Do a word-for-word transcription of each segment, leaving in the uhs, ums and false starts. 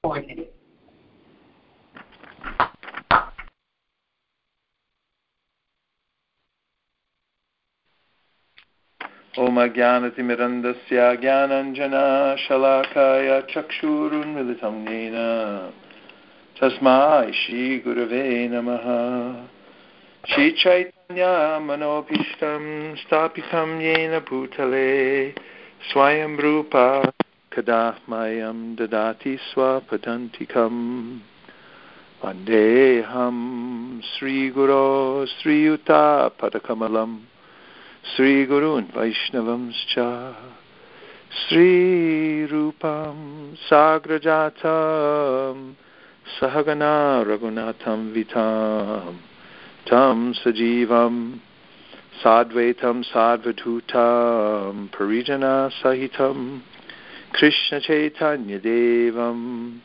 recorded. Om Ajnanatimirandasya Jnananjana Shalakaya Chakshurunmilitam Yena Tasmai Shri Gurave Namaha Shri Chaitanya Manobhishtam Stapitam Yena Bhutale Swayam Rupa Kadahmayam Dadati Swapadantikam Vandeham Sri Guru Sri Yuta Padakamalam Sri Gurun Vaishnavamscha Sri Rupam Sagrajatam Sahagana Raghunatham Vitam Tam Sajivam Sadvaitam Sadvadhutam Parijana Sahitam Krishna Chaitanya Devam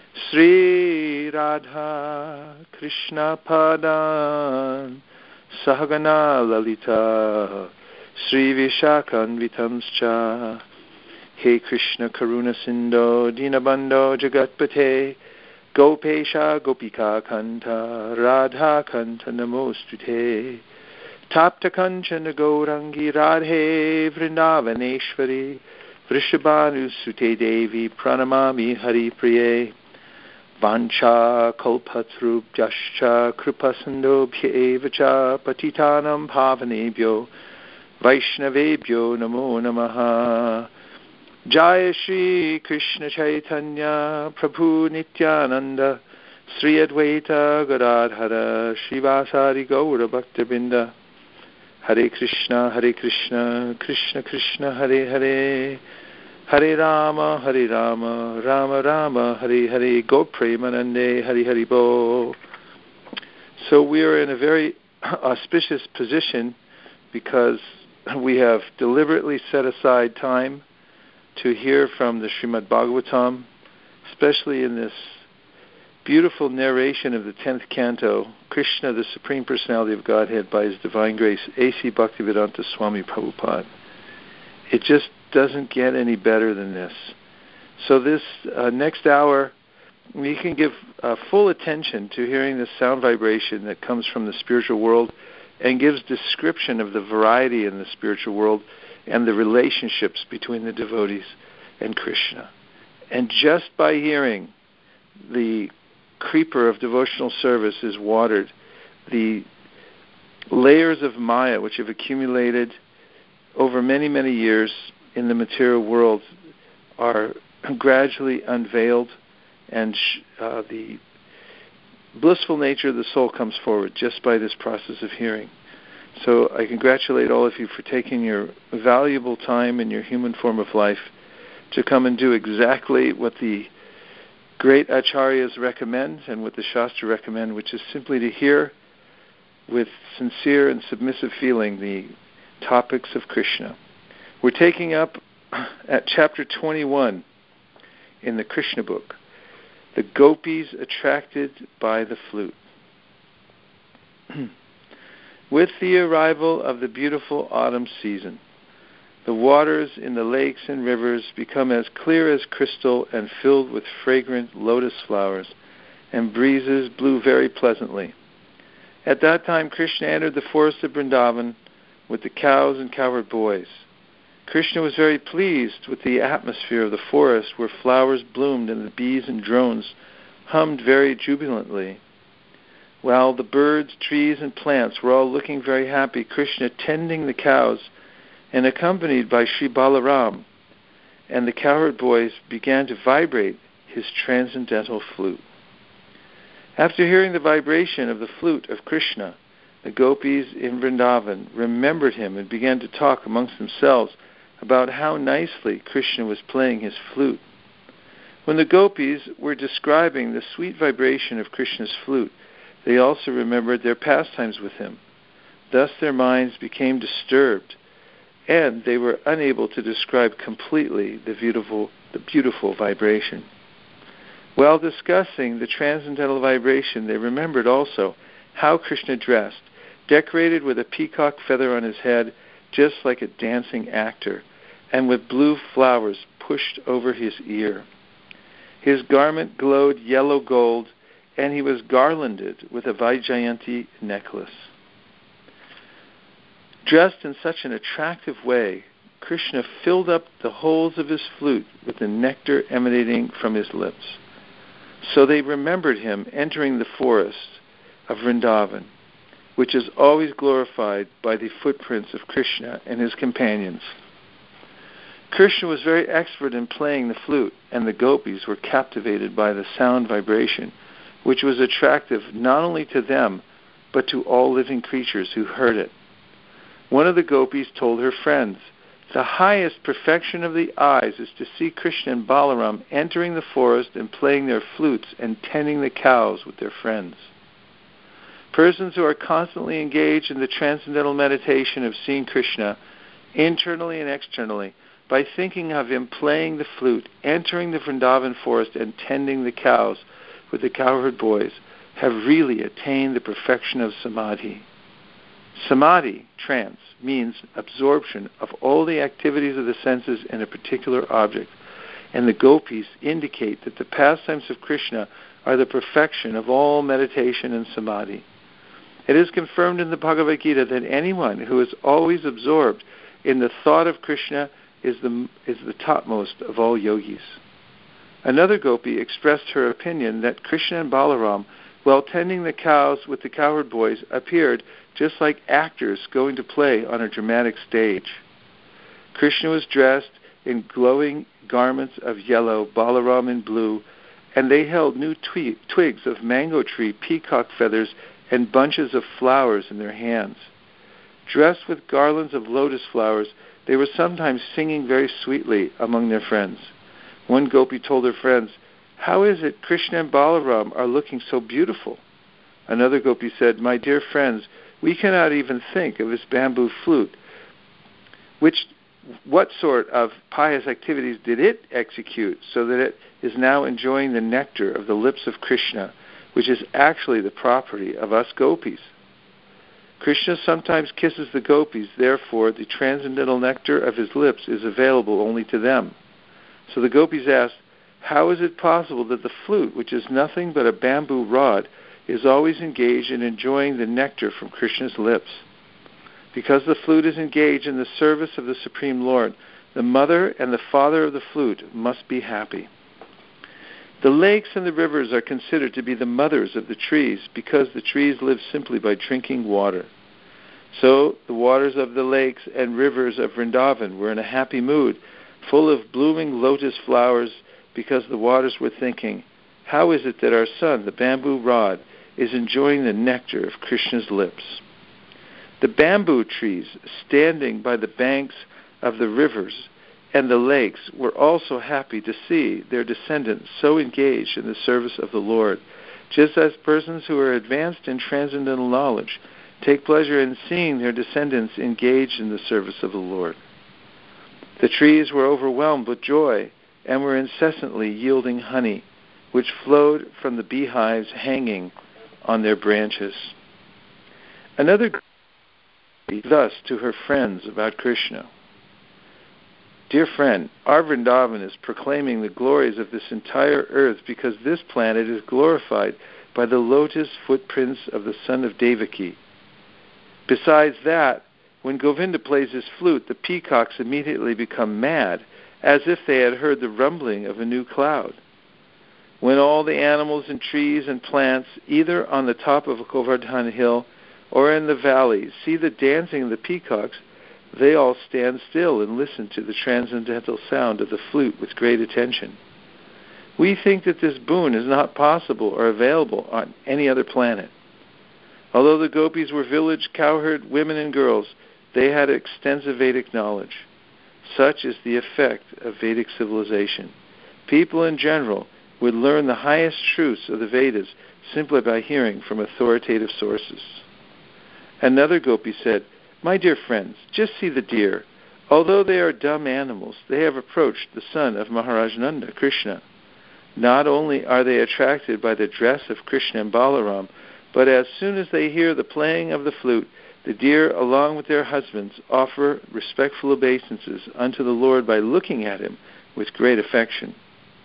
Sri Radha Krishna Padan Sahagana Lalita Sri Vishakhanvitamscha He Krishna Karuna Sindho Dinabandho Jagatpate Gopesha Gopika Kanta Radha Kanta Namostute Tapta Kanchana Gaurangi Radhe Vrindavaneshwari Vrishabhanu Sute Devi Pranamami Hari Priye Vancha kalpatrubhyascha kripasandobhya evacha patitanam bhavanebhyo Vaishnavebhyo namo namaha Jaya Shri Krishna Chaitanya Prabhu Nityananda Sri Advaita Gadadhara Srivasari Gaura Bhaktabinda Hare Krishna Hare Krishna Krishna Krishna Hare Hare Hare Rama, Hare Rama, Rama Rama, Hare Hare, Go Premanande, Hare Hare Bo. So we are in a very auspicious position because we have deliberately set aside time to hear from the Srimad Bhagavatam, especially in this beautiful narration of the tenth canto, Krishna, the Supreme Personality of Godhead, by His Divine Grace, A C Bhaktivedanta Swami Prabhupada. It just doesn't get any better than this. So this uh, next hour, we can give uh, full attention to hearing the sound vibration that comes from the spiritual world and gives description of the variety in the spiritual world and the relationships between the devotees and Krishna. And just by hearing the creeper of devotional service is watered, the layers of Maya which have accumulated over many, many years in the material world are gradually unveiled, and uh, the blissful nature of the soul comes forward just by this process of hearing. So I congratulate all of you for taking your valuable time in your human form of life to come and do exactly what the great acharyas recommend and what the Shastra recommend, which is simply to hear with sincere and submissive feeling the topics of Krishna. We're taking up at chapter twenty-one in the Krishna book, the gopis attracted by the flute. With the arrival of the beautiful autumn season, the waters in the lakes and rivers become as clear as crystal and filled with fragrant lotus flowers, and breezes blew very pleasantly. At that time, Krishna entered the forest of Vrindavan with the cows and cowherd boys. Krishna was very pleased with the atmosphere of the forest where flowers bloomed and the bees and drones hummed very jubilantly. While the birds, trees, and plants were all looking very happy, Krishna tending the cows and accompanied by Sri Balaram and the cowherd boys began to vibrate his transcendental flute. After hearing the vibration of the flute of Krishna, the gopis in Vrindavan remembered him and began to talk amongst themselves about how nicely Krishna was playing his flute. When the gopis were describing the sweet vibration of Krishna's flute, they also remembered their pastimes with him. Thus their minds became disturbed, and they were unable to describe completely the beautiful, the beautiful vibration. While discussing the transcendental vibration, they remembered also how Krishna dressed, decorated with a peacock feather on his head, just like a dancing actor, and with blue flowers pushed over his ear. His garment glowed yellow gold, and he was garlanded with a Vaijayanti necklace. Dressed in such an attractive way, Krishna filled up the holes of his flute with the nectar emanating from his lips. So they remembered him entering the forest of Vrindavan, which is always glorified by the footprints of Krishna and his companions. Krishna was very expert in playing the flute, and the gopis were captivated by the sound vibration, which was attractive not only to them, but to all living creatures who heard it. One of the gopis told her friends, "The highest perfection of the eyes is to see Krishna and Balaram entering the forest and playing their flutes and tending the cows with their friends." Persons who are constantly engaged in the transcendental meditation of seeing Krishna, internally and externally, by thinking of him playing the flute, entering the Vrindavan forest, and tending the cows with the cowherd boys, have really attained the perfection of samadhi. Samadhi, trance, means absorption of all the activities of the senses in a particular object, and the gopis indicate that the pastimes of Krishna are the perfection of all meditation and samadhi. It is confirmed in the Bhagavad Gita that anyone who is always absorbed in the thought of Krishna is the, is the topmost of all yogis. Another gopi expressed her opinion that Krishna and Balaram, while tending the cows with the cowherd boys, appeared just like actors going to play on a dramatic stage. Krishna was dressed in glowing garments of yellow, Balaram in blue, and they held new twi- twigs of mango tree, peacock feathers, and bunches of flowers in their hands. Dressed with garlands of lotus flowers, they were sometimes singing very sweetly among their friends. One gopi told her friends, "How is it Krishna and Balaram are looking so beautiful?" Another gopi said, "My dear friends, we cannot even think of his bamboo flute. Which, what sort of pious activities did it execute so that it is now enjoying the nectar of the lips of Krishna, which is actually the property of us gopis?" Krishna sometimes kisses the gopis, therefore the transcendental nectar of his lips is available only to them. So the gopis asked, "How is it possible that the flute, which is nothing but a bamboo rod, is always engaged in enjoying the nectar from Krishna's lips?" Because the flute is engaged in the service of the Supreme Lord, the mother and the father of the flute must be happy. The lakes and the rivers are considered to be the mothers of the trees because the trees live simply by drinking water. So the waters of the lakes and rivers of Vrindavan were in a happy mood, full of blooming lotus flowers, because the waters were thinking, "How is it that our son, the bamboo rod, is enjoying the nectar of Krishna's lips?" The bamboo trees standing by the banks of the rivers and the lakes were also happy to see their descendants so engaged in the service of the Lord, just as persons who are advanced in transcendental knowledge take pleasure in seeing their descendants engaged in the service of the Lord. The trees were overwhelmed with joy and were incessantly yielding honey, which flowed from the beehives hanging on their branches. Another thus to her friends about Krishna, "Dear friend, our Vrindavan is proclaiming the glories of this entire earth because this planet is glorified by the lotus footprints of the son of Devaki. Besides that, when Govinda plays his flute, the peacocks immediately become mad, as if they had heard the rumbling of a new cloud. When all the animals and trees and plants, either on the top of a Govardhan hill or in the valley, see the dancing of the peacocks, they all stand still and listen to the transcendental sound of the flute with great attention. We think that this boon is not possible or available on any other planet." Although the gopis were village cowherd women and girls, they had extensive Vedic knowledge. Such is the effect of Vedic civilization. People in general would learn the highest truths of the Vedas simply by hearing from authoritative sources. Another gopi said, "My dear friends, just see the deer. Although they are dumb animals, they have approached the son of Maharaj Nanda, Krishna. Not only are they attracted by the dress of Krishna and Balaram, but as soon as they hear the playing of the flute, the deer, along with their husbands, offer respectful obeisances unto the Lord by looking at him with great affection.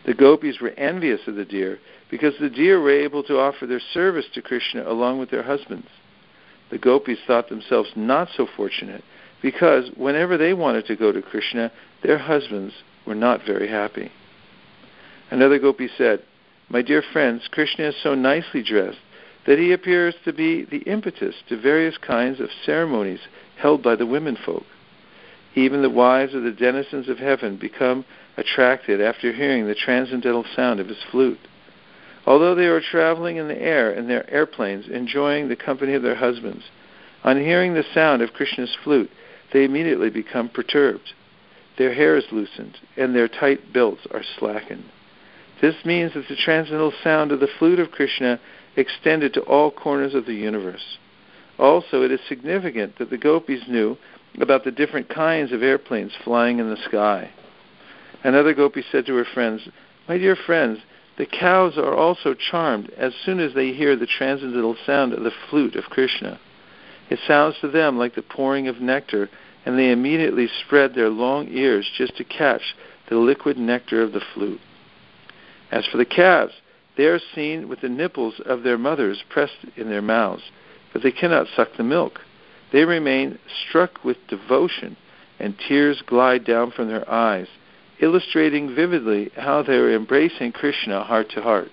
The gopis were envious of the deer because the deer were able to offer their service to Krishna along with their husbands. The gopis thought themselves not so fortunate because whenever they wanted to go to Krishna, their husbands were not very happy. Another gopi said, "My dear friends, Krishna is so nicely dressed that he appears to be the impetus to various kinds of ceremonies held by the womenfolk. Even the wives of the denizens of heaven become attracted after hearing the transcendental sound of his flute. Although they are traveling in the air in their airplanes, enjoying the company of their husbands, on hearing the sound of Krishna's flute, they immediately become perturbed. Their hair is loosened, and their tight belts are slackened. This means that the transcendental sound of the flute of Krishna extended to all corners of the universe. Also, it is significant that the gopis knew about the different kinds of airplanes flying in the sky." Another gopi said to her friends, "My dear friends, the cows are also charmed as soon as they hear the transcendental sound of the flute of Krishna. It sounds to them like the pouring of nectar, and they immediately spread their long ears just to catch the liquid nectar of the flute. As for the calves, they are seen with the nipples of their mothers pressed in their mouths, but they cannot suck the milk. They remain struck with devotion, and tears glide down from their eyes, illustrating vividly how they are embracing Krishna heart to heart.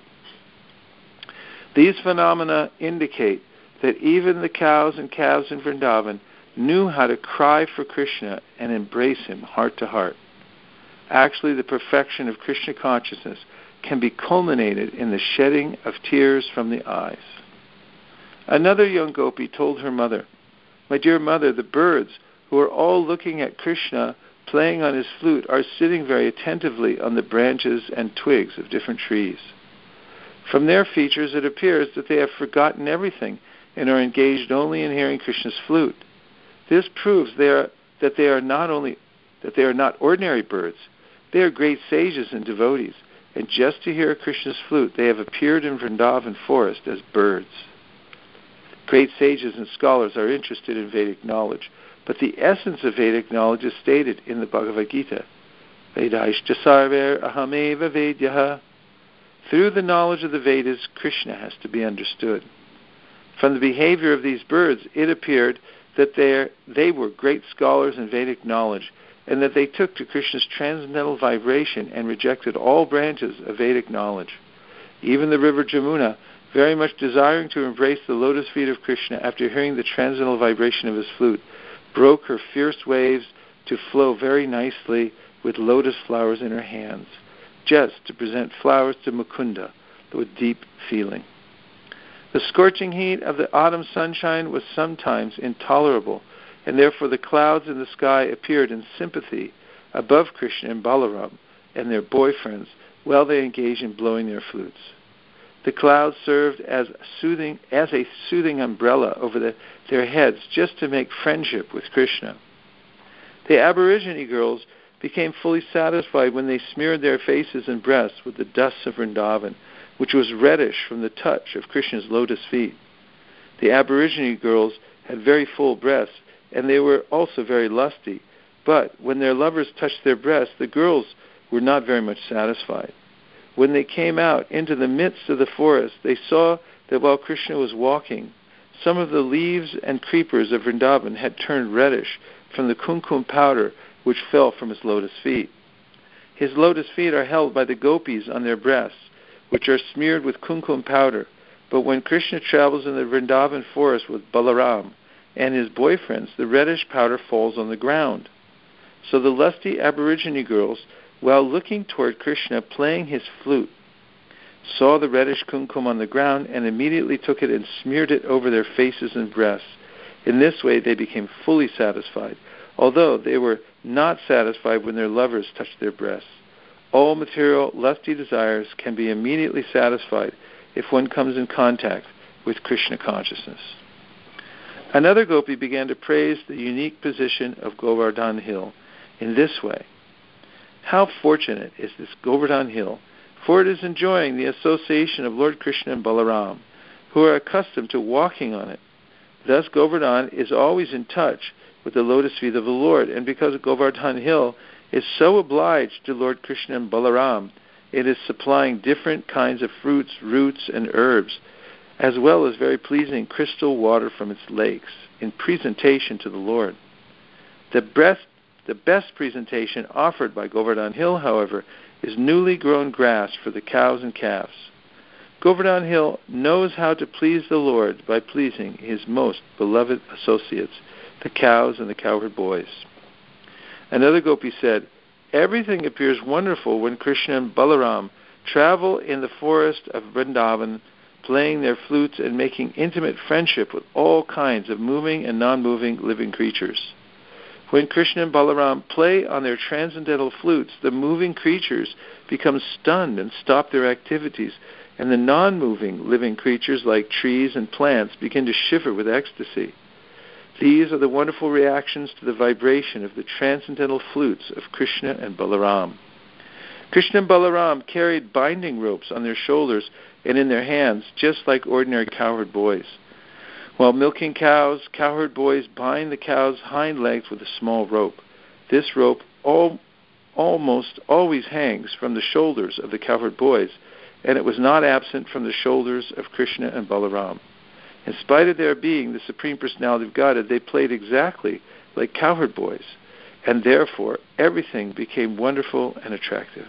These phenomena indicate that even the cows and calves in Vrindavan knew how to cry for Krishna and embrace him heart to heart. Actually, the perfection of Krishna consciousness can be culminated in the shedding of tears from the eyes." Another young gopi told her mother, "My dear mother, the birds, who are all looking at Krishna playing on his flute, are sitting very attentively on the branches and twigs of different trees. From their features it appears that they have forgotten everything and are engaged only in hearing Krishna's flute. This proves they are, that they are not only that they are not ordinary birds. They are great sages and devotees, and just to hear Krishna's flute they have appeared in Vrindavan forest as birds." Great sages and scholars are interested in Vedic knowledge, but the essence of Vedic knowledge is stated in the Bhagavad Gita. Vedaishta sarver ahameva vedyaha. Through the knowledge of the Vedas, Krishna has to be understood. From the behavior of these birds, it appeared that they were great scholars in Vedic knowledge, and that they took to Krishna's transcendental vibration and rejected all branches of Vedic knowledge. Even the river Jamuna, very much desiring to embrace the lotus feet of Krishna after hearing the transcendental vibration of his flute, broke her fierce waves to flow very nicely with lotus flowers in her hands, just to present flowers to Mukunda with deep feeling. The scorching heat of the autumn sunshine was sometimes intolerable, and therefore the clouds in the sky appeared in sympathy above Krishna and Balaram and their boyfriends while they engaged in blowing their flutes. The clouds served as soothing as a soothing umbrella over the, their heads just to make friendship with Krishna. The Aborigine girls became fully satisfied when they smeared their faces and breasts with the dust of Vrindavan, which was reddish from the touch of Krishna's lotus feet. The Aborigine girls had very full breasts, and they were also very lusty, but when their lovers touched their breasts, the girls were not very much satisfied. When they came out into the midst of the forest, they saw that while Krishna was walking, some of the leaves and creepers of Vrindavan had turned reddish from the kumkum powder which fell from his lotus feet. His lotus feet are held by the gopis on their breasts, which are smeared with kumkum powder, but when Krishna travels in the Vrindavan forest with Balaram and his boyfriends, the reddish powder falls on the ground. So the lusty Aborigine girls, while looking toward Krishna playing his flute, saw the reddish kumkum on the ground and immediately took it and smeared it over their faces and breasts. In this way they became fully satisfied, although they were not satisfied when their lovers touched their breasts. All material lusty desires can be immediately satisfied if one comes in contact with Krishna consciousness. Another gopi began to praise the unique position of Govardhan Hill in this way. How fortunate is this Govardhan Hill, for it is enjoying the association of Lord Krishna and Balaram, who are accustomed to walking on it. Thus Govardhan is always in touch with the lotus feet of the Lord, and because Govardhan Hill is so obliged to Lord Krishna and Balaram, it is supplying different kinds of fruits, roots, and herbs, as well as very pleasing crystal water from its lakes, in presentation to the Lord. The best, the best presentation offered by Govardhan Hill, however, is newly grown grass for the cows and calves. Govardhan Hill knows how to please the Lord by pleasing his most beloved associates, the cows and the cowherd boys. Another gopi said, "Everything appears wonderful when Krishna and Balaram travel in the forest of Vrindavan, playing their flutes and making intimate friendship with all kinds of moving and non-moving living creatures. When Krishna and Balaram play on their transcendental flutes, the moving creatures become stunned and stop their activities, and the non-moving living creatures like trees and plants begin to shiver with ecstasy. These are the wonderful reactions to the vibration of the transcendental flutes of Krishna and Balaram." Krishna and Balaram carried binding ropes on their shoulders and in their hands, just like ordinary cowherd boys. While milking cows, cowherd boys bind the cow's hind legs with a small rope. This rope all, almost always hangs from the shoulders of the cowherd boys, and it was not absent from the shoulders of Krishna and Balaram. In spite of their being the Supreme Personality of Godhead, they played exactly like cowherd boys, and therefore everything became wonderful and attractive.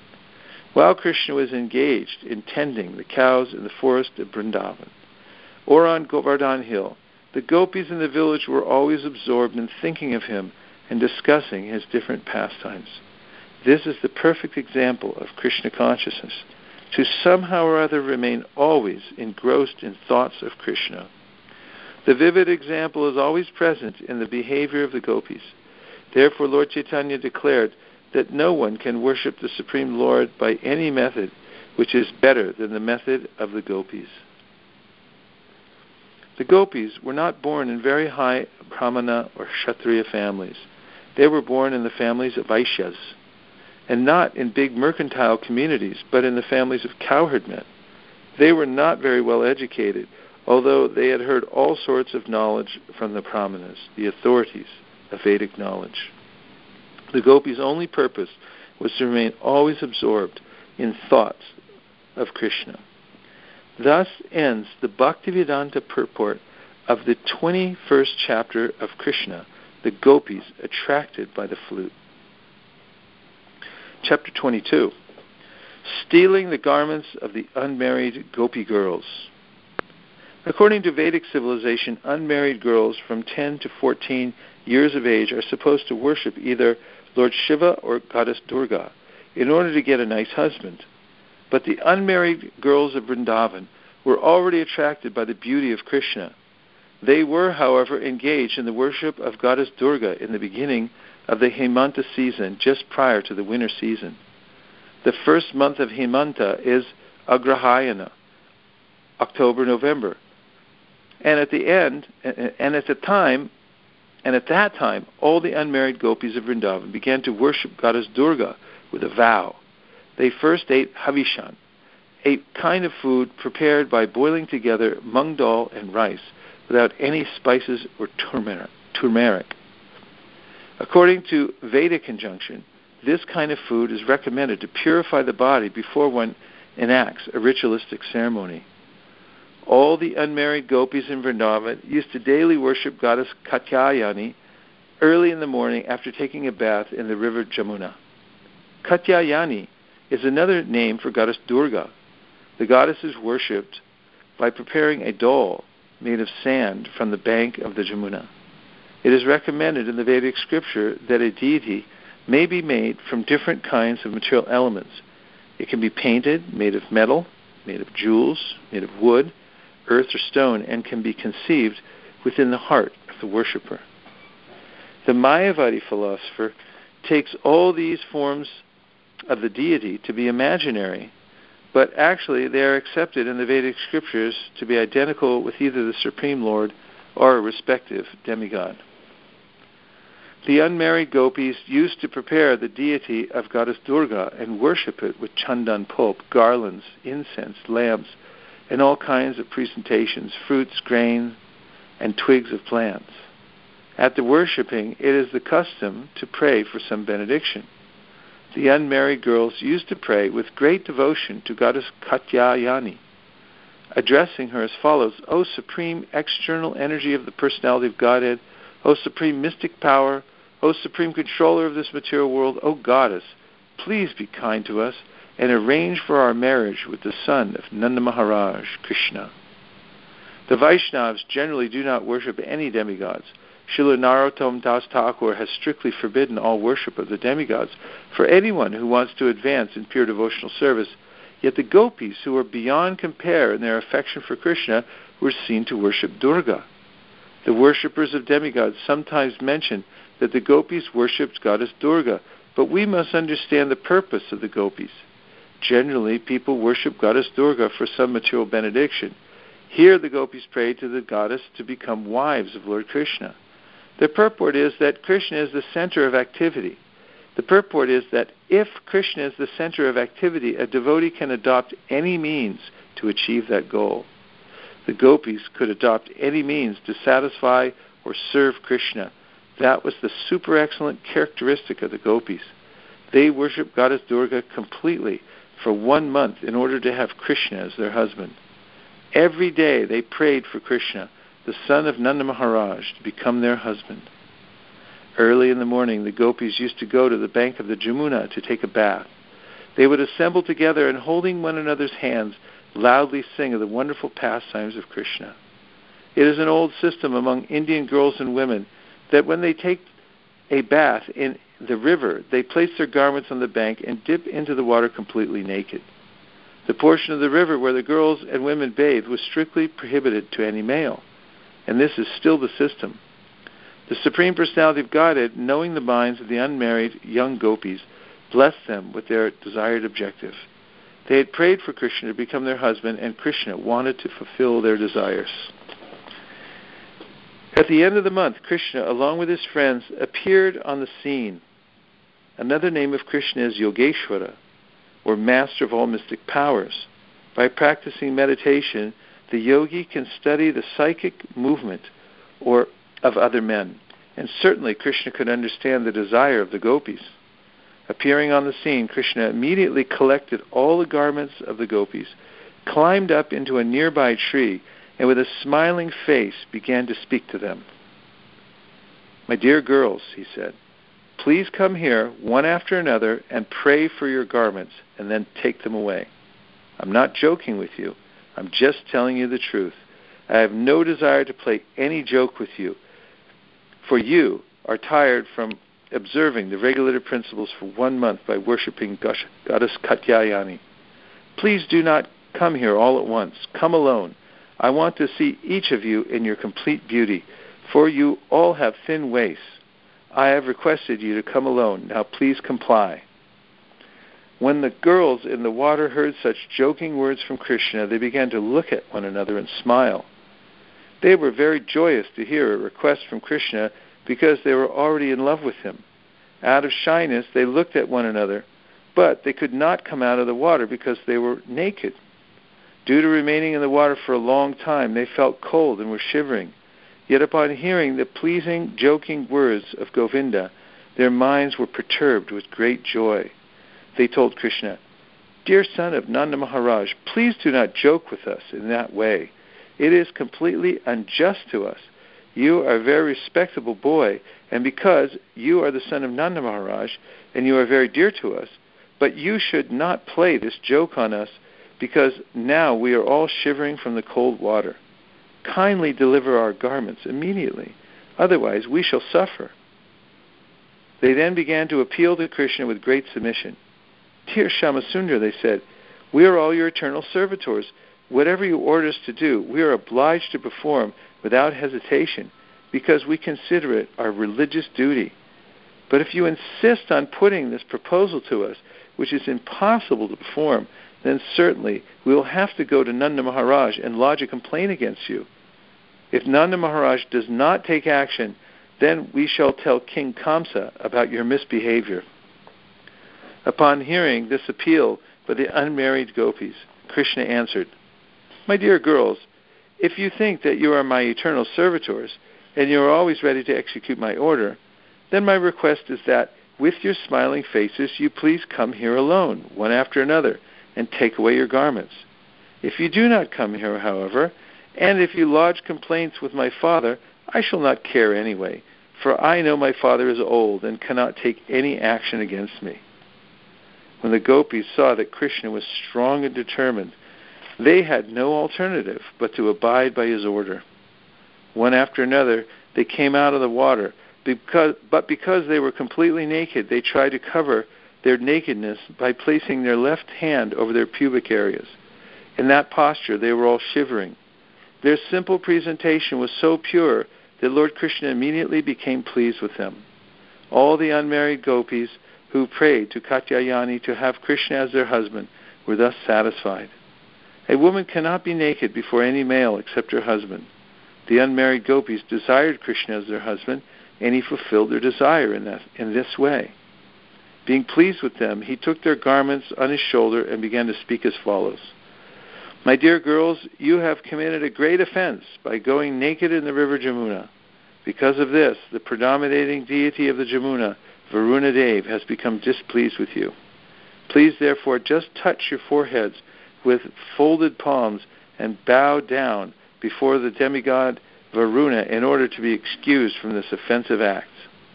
While Krishna was engaged in tending the cows in the forest of Vrindavan, or on Govardhan Hill, the gopis in the village were always absorbed in thinking of him and discussing his different pastimes. This is the perfect example of Krishna consciousness, to somehow or other remain always engrossed in thoughts of Krishna. The vivid example is always present in the behavior of the gopis. Therefore, Lord Chaitanya declared that no one can worship the Supreme Lord by any method which is better than the method of the gopis. The gopis were not born in very high Brahmana or Kshatriya families. They were born in the families of Vaishyas, and not in big mercantile communities, but in the families of cowherd men. They were not very well educated, although they had heard all sorts of knowledge from the Brahmanas, the authorities of Vedic knowledge. The gopis' only purpose was to remain always absorbed in thoughts of Krishna. Thus ends the Bhaktivedanta purport of the twenty-first chapter of Krishna, the gopis attracted by the flute. Chapter twenty-two, Stealing the Garments of the Unmarried Gopi Girls. According to Vedic civilization, unmarried girls from ten to fourteen years of age are supposed to worship either Lord Shiva or Goddess Durga in order to get a nice husband. But the unmarried girls of Vrindavan were already attracted by the beauty of Krishna. They were, however, engaged in the worship of Goddess Durga in the beginning of the Hemanta season, just prior to the winter season. The first month of Hemanta is Agrahayana, October, November. And at the end, and at the time, and at that time, all the unmarried gopis of Vrindavan began to worship Goddess Durga with a vow. They first ate havishan, a kind of food prepared by boiling together mung dal and rice without any spices or turmeric. According to Vedic injunction, this kind of food is recommended to purify the body before one enacts a ritualistic ceremony. All the unmarried gopis in Vrindavan used to daily worship Goddess Katyayani early in the morning after taking a bath in the river Jamuna. Katyayani is another name for Goddess Durga. The goddess is worshipped by preparing a doll made of sand from the bank of the Jamuna. It is recommended in the Vedic scripture that a deity may be made from different kinds of material elements. It can be painted, made of metal, made of jewels, made of wood, earth, or stone, and can be conceived within the heart of the worshipper. The Mayavadi philosopher takes all these forms of the deity to be imaginary, but actually they are accepted in the Vedic scriptures to be identical with either the Supreme Lord or a respective demigod. The unmarried gopis used to prepare the deity of Goddess Durga and worship it with chandan pulp, garlands, incense, lamps, and all kinds of presentations, fruits, grain, and twigs of plants. At the worshipping, it is the custom to pray for some benediction. the unmarried girls used to pray with great devotion to Goddess Katyayani, addressing her as follows: O Supreme External Energy of the Personality of Godhead, O Supreme Mystic Power, O Supreme Controller of this material world, O Goddess, please be kind to us and arrange for our marriage with the son of Nanda Maharaj, Krishna. The Vaishnavas generally do not worship any demigods. Srila Narottam Das Thakur has strictly forbidden all worship of the demigods for anyone who wants to advance in pure devotional service. Yet the gopis, who are beyond compare in their affection for Krishna, were seen to worship Durga. The worshippers of demigods sometimes mention that the gopis worshipped Goddess Durga, but we must understand the purpose of the gopis. Generally, people worship Goddess Durga for some material benediction. Here the gopis prayed to the goddess to become wives of Lord Krishna. The purport is that Krishna is the center of activity. The purport is that if Krishna is the center of activity, a devotee can adopt any means to achieve that goal. The gopis could adopt any means to satisfy or serve Krishna. That was the super excellent characteristic of the gopis. They worshiped Goddess Durga completely for one month in order to have Krishna as their husband. Every day they prayed for Krishna, the son of Nanda Maharaj, to become their husband. Early in the morning, the gopis used to go to the bank of the Jamuna to take a bath. They would assemble together and, holding one another's hands, loudly sing of the wonderful pastimes of Krishna. It is an old system among Indian girls and women that when they take a bath in the river, they place their garments on the bank and dip into the water completely naked. The portion of the river where the girls and women bathed was strictly prohibited to any male, and this is still the system. The Supreme Personality of Godhead, knowing the minds of the unmarried young gopis, blessed them with their desired objective. They had prayed for Krishna to become their husband, and Krishna wanted to fulfill their desires. At the end of the month, Krishna, along with his friends, appeared on the scene. Another name of Krishna is Yogeshwara, or master of all mystic powers. By practicing meditation, the yogi can study the psychic movement or of other men, and certainly Krishna could understand the desire of the gopis. Appearing on the scene, Krishna immediately collected all the garments of the gopis, climbed up into a nearby tree, and with a smiling face began to speak to them. "My dear girls," he said, "please come here one after another and pray for your garments and then take them away. I'm not joking with you. I'm just telling you the truth. I have no desire to play any joke with you, for you are tired from observing the regulative principles for one month by worshipping Goddess Katyayani. Please do not come here all at once. Come alone. I want to see each of you in your complete beauty, for you all have thin waists. I have requested you to come alone. Now please comply." When the girls in the water heard such joking words from Krishna, they began to look at one another and smile. They were very joyous to hear a request from Krishna because they were already in love with him. Out of shyness, they looked at one another, but they could not come out of the water because they were naked. Due to remaining in the water for a long time, they felt cold and were shivering. Yet upon hearing the pleasing, joking words of Govinda, their minds were perturbed with great joy. They told Krishna, "Dear son of Nanda Maharaj, please do not joke with us in that way. It is completely unjust to us. You are a very respectable boy, and because you are the son of Nanda Maharaj, and you are very dear to us, but you should not play this joke on us, because now we are all shivering from the cold water. Kindly deliver our garments immediately, otherwise we shall suffer." They then began to appeal to Krishna with great submission. "Dear Shamasundar," they said, "we are all your eternal servitors. Whatever you order us to do, we are obliged to perform without hesitation, because we consider it our religious duty. But if you insist on putting this proposal to us, which is impossible to perform, then certainly we will have to go to Nanda Maharaj and lodge a complaint against you. If Nanda Maharaj does not take action, then we shall tell King Kamsa about your misbehavior." Upon hearing this appeal by the unmarried gopis, Krishna answered, "My dear girls, if you think that you are my eternal servitors, and you are always ready to execute my order, then my request is that with your smiling faces, you please come here alone, one after another, and take away your garments. If you do not come here, however, and if you lodge complaints with my father, I shall not care anyway, for I know my father is old and cannot take any action against me." When the gopis saw that Krishna was strong and determined, they had no alternative but to abide by his order. One after another, they came out of the water, because, but because they were completely naked, they tried to cover their nakedness by placing their left hand over their pubic areas. In that posture, they were all shivering. Their simple presentation was so pure that Lord Krishna immediately became pleased with them. All the unmarried gopis who prayed to Katyayani to have Krishna as their husband were thus satisfied. A woman cannot be naked before any male except her husband. The unmarried gopis desired Krishna as their husband, and he fulfilled their desire in, that, in this way. Being pleased with them, he took their garments on his shoulder and began to speak as follows. "My dear girls, you have committed a great offense by going naked in the river Jamuna. Because of this, the predominating deity of the Jamuna, Varuna Dev, has become displeased with you. Please, therefore, just touch your foreheads with folded palms and bow down before the demigod Varuna in order to be excused from this offensive act."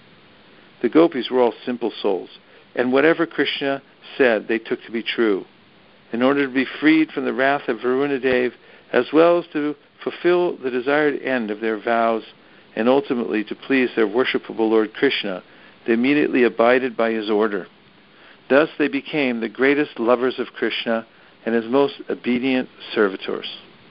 The gopis were all simple souls, and whatever Krishna said they took to be true. In order to be freed from the wrath of Varuna Dev, as well as to fulfill the desired end of their vows, and ultimately to please their worshipable Lord Krishna, they immediately abided by his order. Thus they became the greatest lovers of Krishna and his most obedient servitors.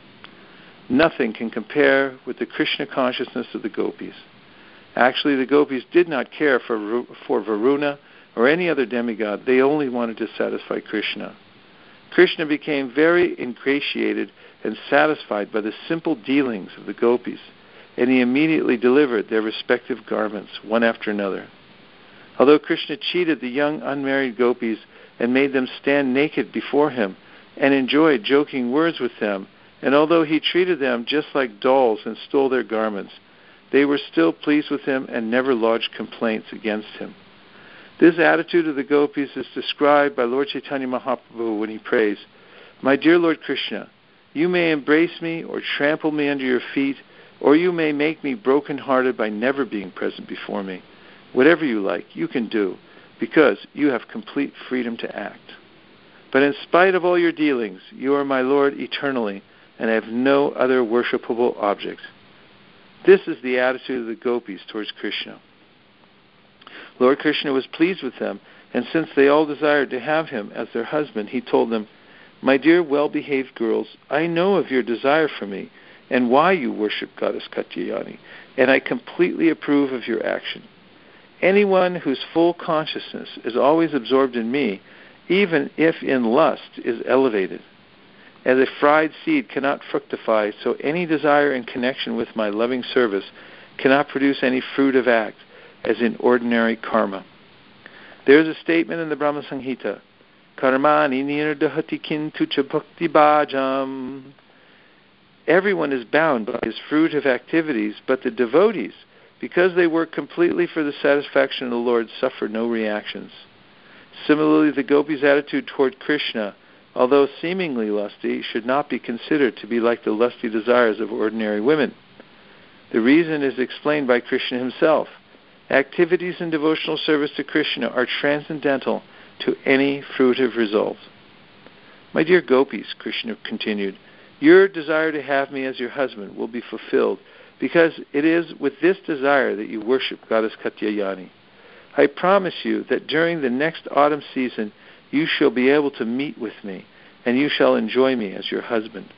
Nothing can compare with the Krishna consciousness of the gopis. Actually, the gopis did not care for, for Varuna or any other demigod. They only wanted to satisfy Krishna. Krishna became very ingratiated and satisfied by the simple dealings of the gopis, and he immediately delivered their respective garments, one after another. Although Krishna cheated the young unmarried gopis and made them stand naked before him and enjoyed joking words with them, and although he treated them just like dolls and stole their garments, they were still pleased with him and never lodged complaints against him. This attitude of the gopis is described by Lord Chaitanya Mahaprabhu when he prays, "My dear Lord Krishna, you may embrace me or trample me under your feet, or you may make me broken-hearted by never being present before me. Whatever you like, you can do, because you have complete freedom to act. But in spite of all your dealings, you are my Lord eternally, and I have no other worshipable object." This is the attitude of the gopis towards Krishna. Lord Krishna was pleased with them, and since they all desired to have him as their husband, he told them, "My dear well-behaved girls, I know of your desire for me and why you worship Goddess Katyayani, and I completely approve of your action. Anyone whose full consciousness is always absorbed in me, even if in lust, is elevated. As a fried seed cannot fructify, so any desire in connection with my loving service cannot produce any fruit of act, as in ordinary karma." There is a statement in the Brahma Samhita, "Karmani nirdahati kintu cha bhakti bhajam." Everyone is bound by his fruit of activities, but the devotees, because they work completely for the satisfaction of the Lord, suffer no reactions. Similarly, the gopis' attitude toward Krishna, although seemingly lusty, should not be considered to be like the lusty desires of ordinary women. The reason is explained by Krishna himself. Activities in devotional service to Krishna are transcendental to any fruitive result. "My dear gopis," Krishna continued, "your desire to have me as your husband will be fulfilled, because it is with this desire that you worship Goddess Katyayani. I promise you that during the next autumn season you shall be able to meet with me, and you shall enjoy me as your husband."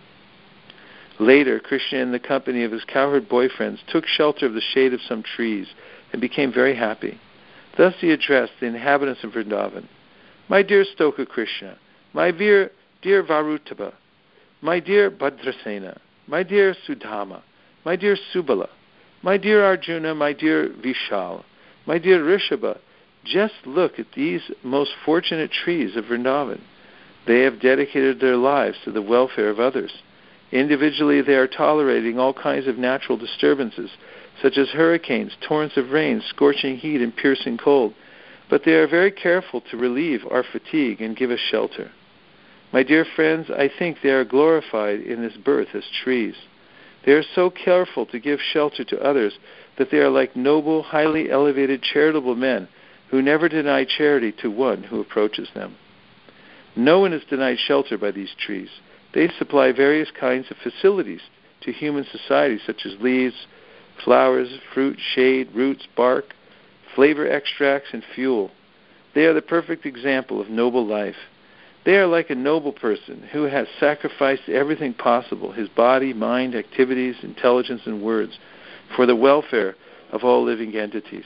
Later, Krishna, in the company of his cowherd boyfriends, took shelter of the shade of some trees and became very happy. Thus he addressed the inhabitants of Vrindavan, "My dear Stoka Krishna, my dear, dear Varutaba, my dear Bhadrasena, my dear Sudama, my dear Subala, my dear Arjuna, my dear Vishal, my dear Rishabha, just look at these most fortunate trees of Vrindavan. They have dedicated their lives to the welfare of others. Individually, they are tolerating all kinds of natural disturbances, such as hurricanes, torrents of rain, scorching heat, and piercing cold. but they are very careful to relieve our fatigue and give us shelter. My dear friends, I think they are glorified in this birth as trees. They are so careful to give shelter to others that they are like noble, highly elevated, charitable men who never deny charity to one who approaches them. No one is denied shelter by these trees. They supply various kinds of facilities to human society, such as leaves, flowers, fruit, shade, roots, bark, flavor extracts, and fuel. They are the perfect example of noble life. They are like a noble person who has sacrificed everything possible, his body, mind, activities, intelligence, and words, for the welfare of all living entities.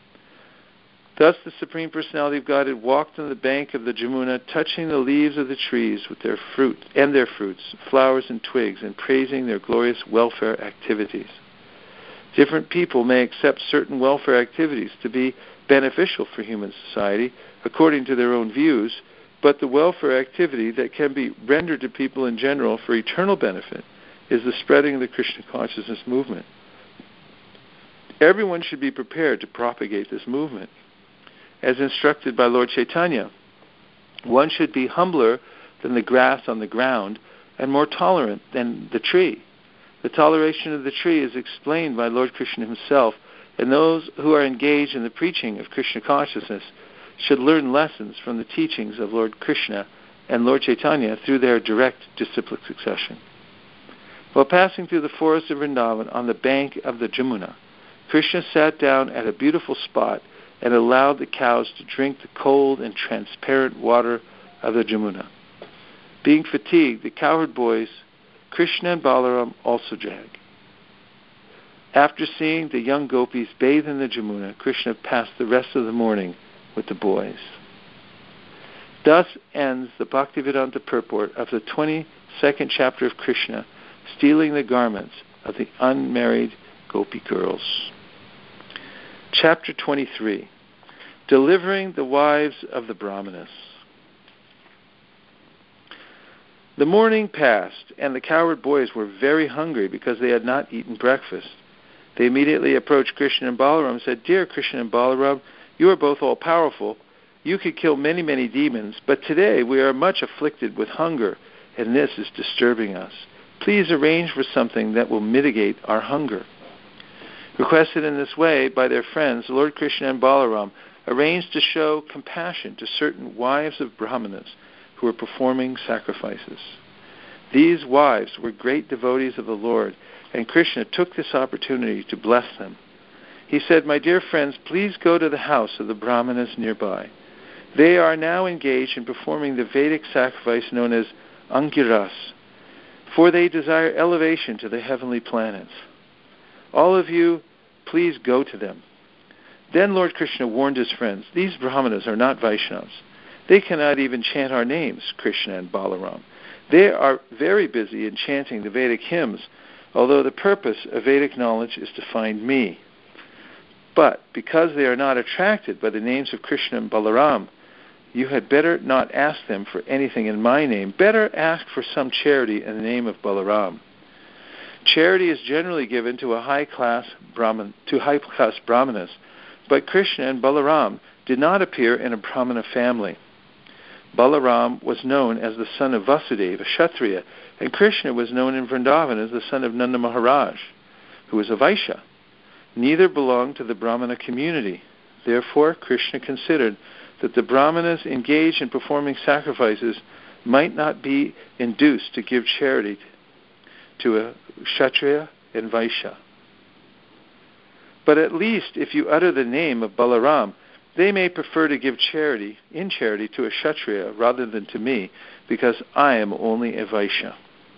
Thus the Supreme Personality of Godhead walked on the bank of the Jamuna, touching the leaves of the trees with their fruit and their fruits, flowers and twigs, and praising their glorious welfare activities. Different people may accept certain welfare activities to be beneficial for human society according to their own views, but the welfare activity that can be rendered to people in general for eternal benefit is the spreading of the Krishna consciousness movement. Everyone should be prepared to propagate this movement. As instructed by Lord Chaitanya, one should be humbler than the grass on the ground and more tolerant than the tree. The toleration of the tree is explained by Lord Krishna himself, and those who are engaged in the preaching of Krishna consciousness should learn lessons from the teachings of Lord Krishna and Lord Chaitanya through their direct disciplic succession. While passing through the forest of Vrindavan on the bank of the Jamuna, Krishna sat down at a beautiful spot and allowed the cows to drink the cold and transparent water of the Jamuna. Being fatigued, the cowherd boys, Krishna and Balaram, also drank. After seeing the young gopis bathe in the Jamuna, Krishna passed the rest of the morning with the boys. Thus ends the Bhaktivedanta purport of the twenty-second chapter of Krishna, stealing the garments of the unmarried gopi girls. Chapter twenty-three, Delivering the Wives of the Brahmanas. The morning passed, and the cowherd boys were very hungry because they had not eaten breakfast. They immediately approached Krishna and Balaram and said, "Dear Krishna and Balaram, you are both all-powerful. You could kill many, many demons, but today we are much afflicted with hunger, and this is disturbing us. Please arrange for something that will mitigate our hunger." Requested in this way by their friends, Lord Krishna and Balaram arranged to show compassion to certain wives of Brahmanas who were performing sacrifices. These wives were great devotees of the Lord, and Krishna took this opportunity to bless them. He said, "My dear friends, please go to the house of the Brahmanas nearby. They are now engaged in performing the Vedic sacrifice known as Angiras, for they desire elevation to the heavenly planets. All of you, please go to them." Then Lord Krishna warned his friends, "These Brahmanas are not Vaishnavas. They cannot even chant our names, Krishna and Balaram. They are very busy in chanting the Vedic hymns, although the purpose of Vedic knowledge is to find me. But because they are not attracted by the names of Krishna and Balaram, you had better not ask them for anything in my name. Better ask for some charity in the name of Balaram. Charity is generally given to a high-class Brahman, to high-class Brahmanas, but Krishna and Balaram did not appear in a Brahmana family. Balaram was known as the son of Vasudeva, a Kshatriya, and Krishna was known in Vrindavan as the son of Nanda Maharaj, who was a Vaishya. Neither belonged to the Brahmana community. Therefore, Krishna considered that the Brahmanas engaged in performing sacrifices might not be induced to give charity to a Kshatriya and Vaishya. But at least if you utter the name of Balaram, they may prefer to give charity, in charity, to a Kshatriya rather than to me, because I am only a Vaishya."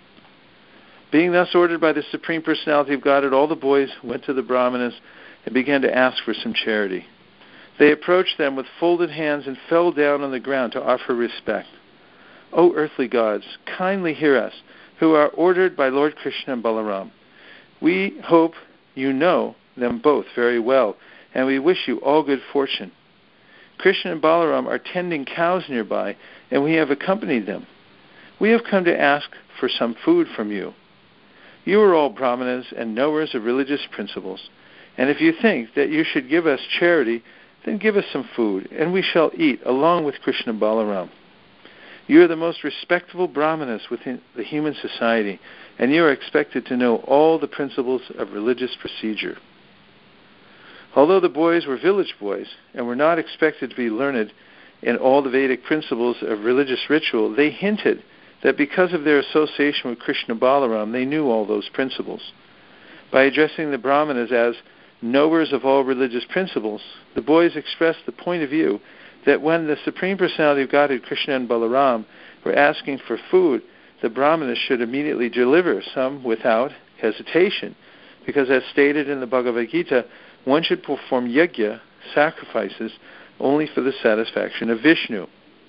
Being thus ordered by the Supreme Personality of Godhead, all the boys went to the Brahmanas and began to ask for some charity. They approached them with folded hands and fell down on the ground to offer respect. "O earthly gods, kindly hear us, who are ordered by Lord Krishna and Balaram. We hope you know them both very well, and we wish you all good fortune. Krishna and Balaram are tending cows nearby, and we have accompanied them. We have come to ask for some food from you. You are all Brahmanas and knowers of religious principles, and if you think that you should give us charity, Then give us some food, and we shall eat along with Krishna and Balaram. You are the most respectable brahmanas within the human society, and you are expected to know all the principles of religious procedure. Although the boys were village boys and were not expected to be learned in all the Vedic principles of religious ritual, they hinted that because of their association with Krishna Balaram, they knew all those principles. By addressing the brahmanas as knowers of all religious principles, the boys expressed the point of view that when the Supreme Personality of Godhead, Krishna and Balaram, were asking for food, the brahmanas should immediately deliver some without hesitation, because as stated in the Bhagavad Gita, one should perform yajna, sacrifices, only for the satisfaction of Vishnu.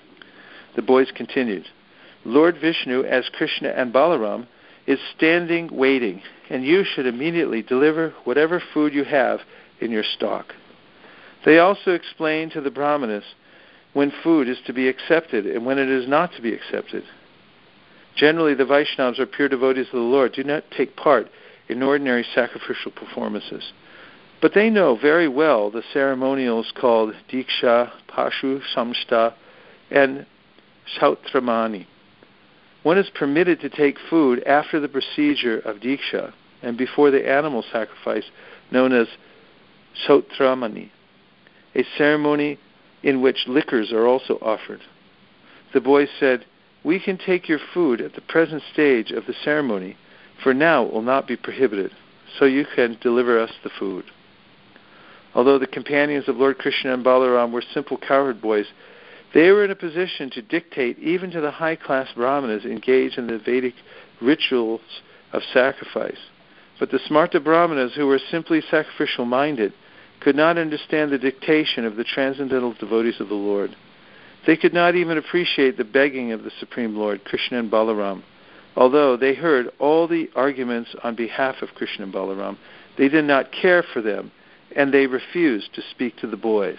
The boys continued, Lord Vishnu, as Krishna and Balaram, is standing waiting, and you should immediately deliver whatever food you have in your stock. They also explained to the brahmanas when food is to be accepted and when it is not to be accepted. Generally, the Vaishnavas, or pure devotees of the Lord, do not take part in ordinary sacrificial performances. But they know very well the ceremonials called Diksha, Pashu, Samsta, and Sautramani. One is permitted to take food after the procedure of Diksha and before the animal sacrifice known as Sautramani, a ceremony in which liquors are also offered. The boys said, we can take your food at the present stage of the ceremony, for now it will not be prohibited, so you can deliver us the food. Although the companions of Lord Krishna and Balaram were simple cowherd boys, they were in a position to dictate even to the high-class brahmanas engaged in the Vedic rituals of sacrifice. But the smarta brahmanas, who were simply sacrificial-minded, could not understand the dictation of the transcendental devotees of the Lord. They could not even appreciate the begging of the Supreme Lord, Krishna and Balaram. Although they heard all the arguments on behalf of Krishna and Balaram, they did not care for them, and they refused to speak to the boys.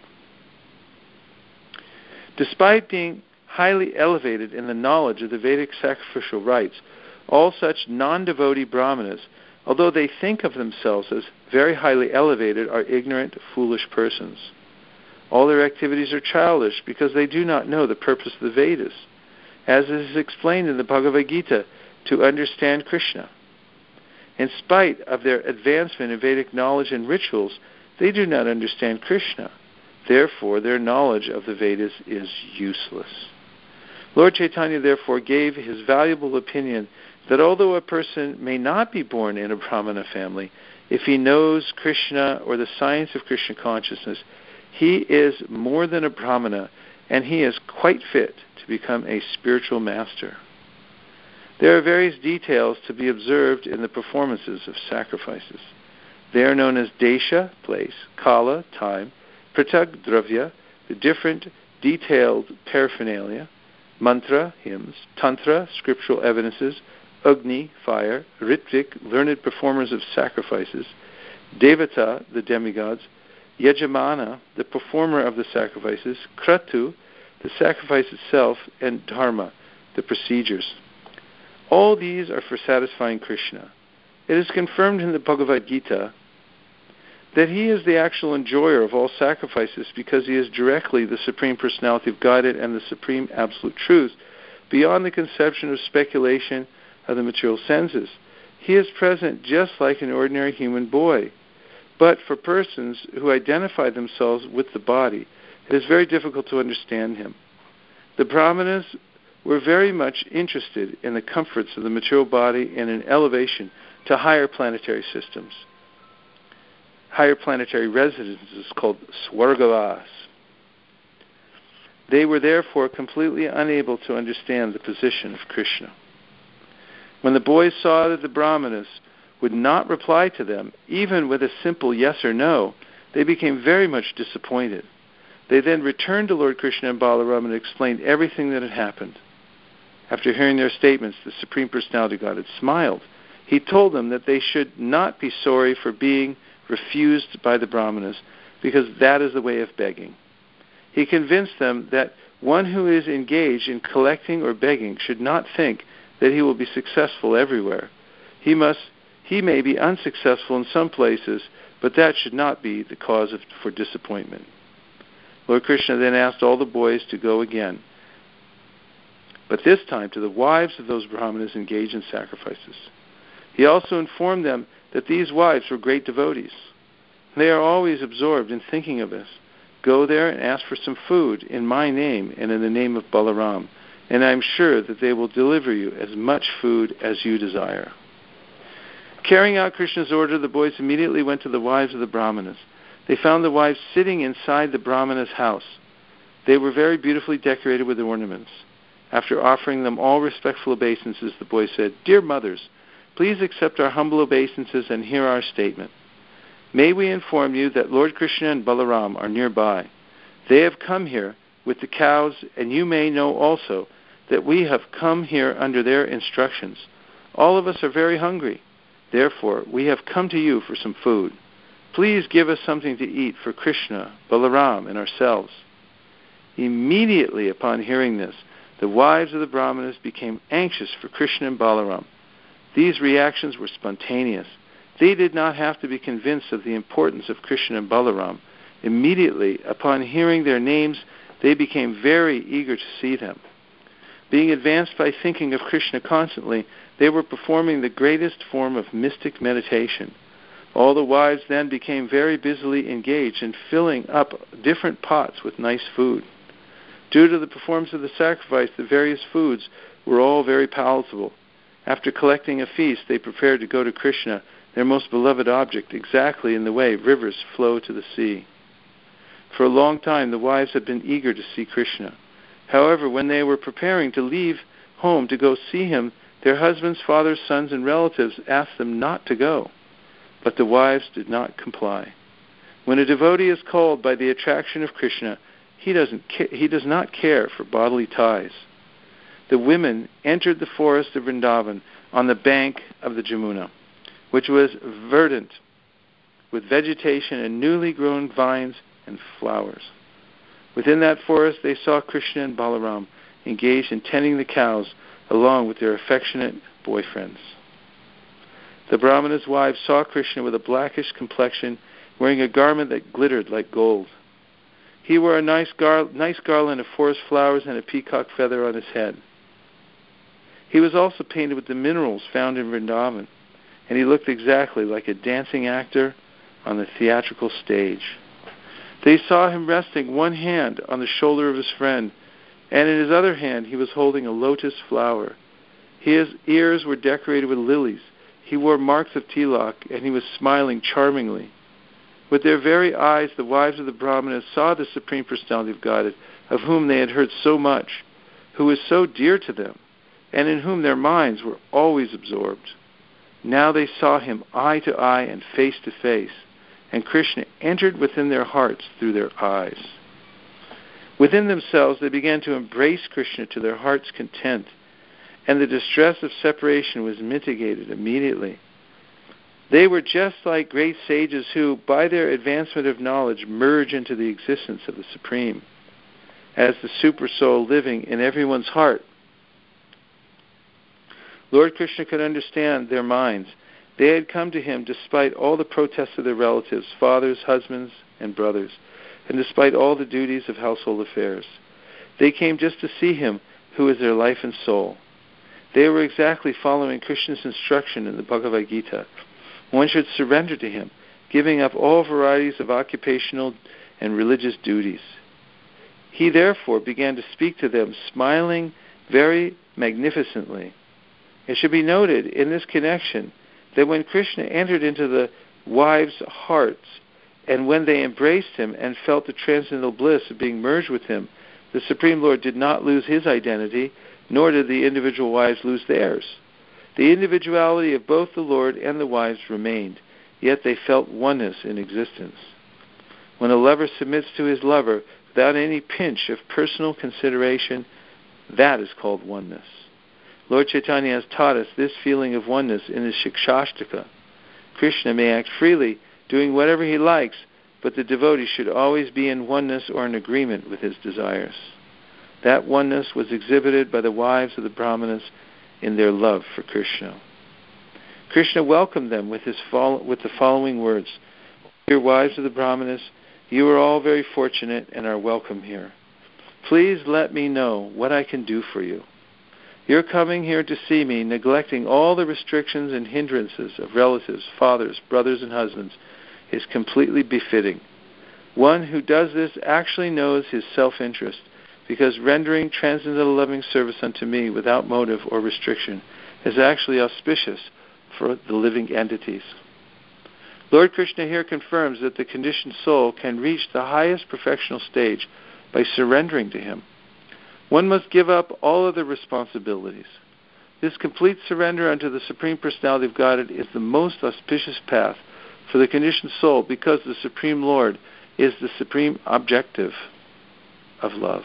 Despite being highly elevated in the knowledge of the Vedic sacrificial rites, all such non-devotee brahmanas, although they think of themselves as very highly elevated, are ignorant, foolish persons. All their activities are childish because they do not know the purpose of the Vedas, as is explained in the Bhagavad Gita, to understand Krishna. In spite of their advancement in Vedic knowledge and rituals, they do not understand Krishna. Therefore, their knowledge of the Vedas is useless. Lord Chaitanya therefore gave his valuable opinion that although a person may not be born in a Brahmana family, if he knows Krishna or the science of Krishna consciousness, he is more than a Brahmana, and he is quite fit to become a spiritual master. There are various details to be observed in the performances of sacrifices. They are known as Desha, place, Kala, time, Pratag, Dravya, the different detailed paraphernalia, Mantra, hymns, Tantra, scriptural evidences, Agni, fire, Ritvik, learned performers of sacrifices, Devata, the demigods, Yajamana, the performer of the sacrifices, Kratu, the sacrifice itself, and Dharma, the procedures. All these are for satisfying Krishna. It is confirmed in the Bhagavad Gita that he is the actual enjoyer of all sacrifices because he is directly the Supreme Personality of Godhead and the Supreme Absolute Truth, beyond the conception of speculation of the material senses. He is present just like an ordinary human boy. But for persons who identify themselves with the body, it is very difficult to understand him. The Brahmanas were very much interested in the comforts of the material body and in elevation to higher planetary systems, higher planetary residences called Swargavas. They were therefore completely unable to understand the position of Krishna. When the boys saw that the Brahmanas would not reply to them, even with a simple yes or no, they became very much disappointed. They then returned to Lord Krishna and Balaram and explained everything that had happened. After hearing their statements, the Supreme Personality of Godhead smiled. He told them that they should not be sorry for being refused by the Brahmanas, because that is the way of begging. He convinced them that one who is engaged in collecting or begging should not think that he will be successful everywhere. He must He may be unsuccessful in some places, but that should not be the cause of, for disappointment. Lord Krishna then asked all the boys to go again, but this time to the wives of those Brahmanas engaged in sacrifices. He also informed them that these wives were great devotees. They are always absorbed in thinking of this. Go there and ask for some food in my name and in the name of Balaram, and I am sure that they will deliver you as much food as you desire. Carrying out Krishna's order, the boys immediately went to the wives of the Brahmanas. They found the wives sitting inside the Brahmana's house. They were very beautifully decorated with ornaments. After offering them all respectful obeisances, the boy said, "Dear mothers, please accept our humble obeisances and hear our statement. May we inform you that Lord Krishna and Balaram are nearby. They have come here with the cows, and you may know also that we have come here under their instructions. All of us are very hungry. Therefore, we have come to you for some food. Please give us something to eat for Krishna, Balaram, and ourselves." Immediately upon hearing this, the wives of the Brahmanas became anxious for Krishna and Balaram. These reactions were spontaneous. They did not have to be convinced of the importance of Krishna and Balaram. Immediately upon hearing their names, they became very eager to see them. Being advanced by thinking of Krishna constantly, they were performing the greatest form of mystic meditation. All the wives then became very busily engaged in filling up different pots with nice food. Due to the performance of the sacrifice, the various foods were all very palatable. After collecting a feast, they prepared to go to Krishna, their most beloved object, exactly in the way rivers flow to the sea. For a long time, the wives had been eager to see Krishna. However, when they were preparing to leave home to go see him, their husbands, fathers, sons, and relatives asked them not to go. But the wives did not comply. When a devotee is called by the attraction of Krishna, he doesn't ca- he does not care for bodily ties. The women entered the forest of Vrindavan on the bank of the Jamuna, which was verdant with vegetation and newly grown vines and flowers. Within that forest they saw Krishna and Balaram engaged in tending the cows along with their affectionate boyfriends. The Brahmana's wives saw Krishna with a blackish complexion, wearing a garment that glittered like gold. He wore a nice, gar- nice garland of forest flowers and a peacock feather on his head. He was also painted with the minerals found in Vrindavan, and he looked exactly like a dancing actor on the theatrical stage. They saw him resting one hand on the shoulder of his friend, and in his other hand he was holding a lotus flower. His ears were decorated with lilies. He wore marks of tilak, and he was smiling charmingly. With their very eyes, the wives of the Brahmanas saw the Supreme Personality of Godhead, of whom they had heard so much, who was so dear to them, and in whom their minds were always absorbed. Now they saw him eye to eye and face to face, and Krishna entered within their hearts through their eyes. Within themselves, they began to embrace Krishna to their heart's content, and the distress of separation was mitigated immediately. They were just like great sages who, by their advancement of knowledge, merge into the existence of the Supreme, as the Supersoul living in everyone's heart. Lord Krishna could understand their minds. They had come to him despite all the protests of their relatives, fathers, husbands, and brothers, and despite all the duties of household affairs. They came just to see him, who is their life and soul. They were exactly following Krishna's instruction in the Bhagavad Gita. One should surrender to him, giving up all varieties of occupational and religious duties. He therefore began to speak to them, smiling very magnificently. It should be noted in this connection that when Krishna entered into the wives' hearts, and when they embraced him and felt the transcendental bliss of being merged with him, the Supreme Lord did not lose his identity, nor did the individual wives lose theirs. The individuality of both the Lord and the wives remained, yet they felt oneness in existence. When a lover submits to his lover without any pinch of personal consideration, that is called oneness. Lord Chaitanya has taught us this feeling of oneness in his Shikshashtaka. Krishna may act freely, doing whatever he likes, but the devotee should always be in oneness or in agreement with his desires. That oneness was exhibited by the wives of the Brahmanas in their love for Krishna. Krishna welcomed them with, his fol- with the following words: "Dear wives of the Brahmanas, You are all very fortunate and are welcome here. Please let me know what I can do for you. Your coming here to see me, neglecting all the restrictions and hindrances of relatives, fathers, brothers, and husbands, is completely befitting. One who does this actually knows his self-interest, because rendering transcendental loving service unto me without motive or restriction is actually auspicious for the living entities. Lord Krishna here confirms that the conditioned soul can reach the highest perfectional stage by surrendering to him. One must give up all other responsibilities. This complete surrender unto the Supreme Personality of Godhead is the most auspicious path for the conditioned soul, because the Supreme Lord is the supreme objective of love.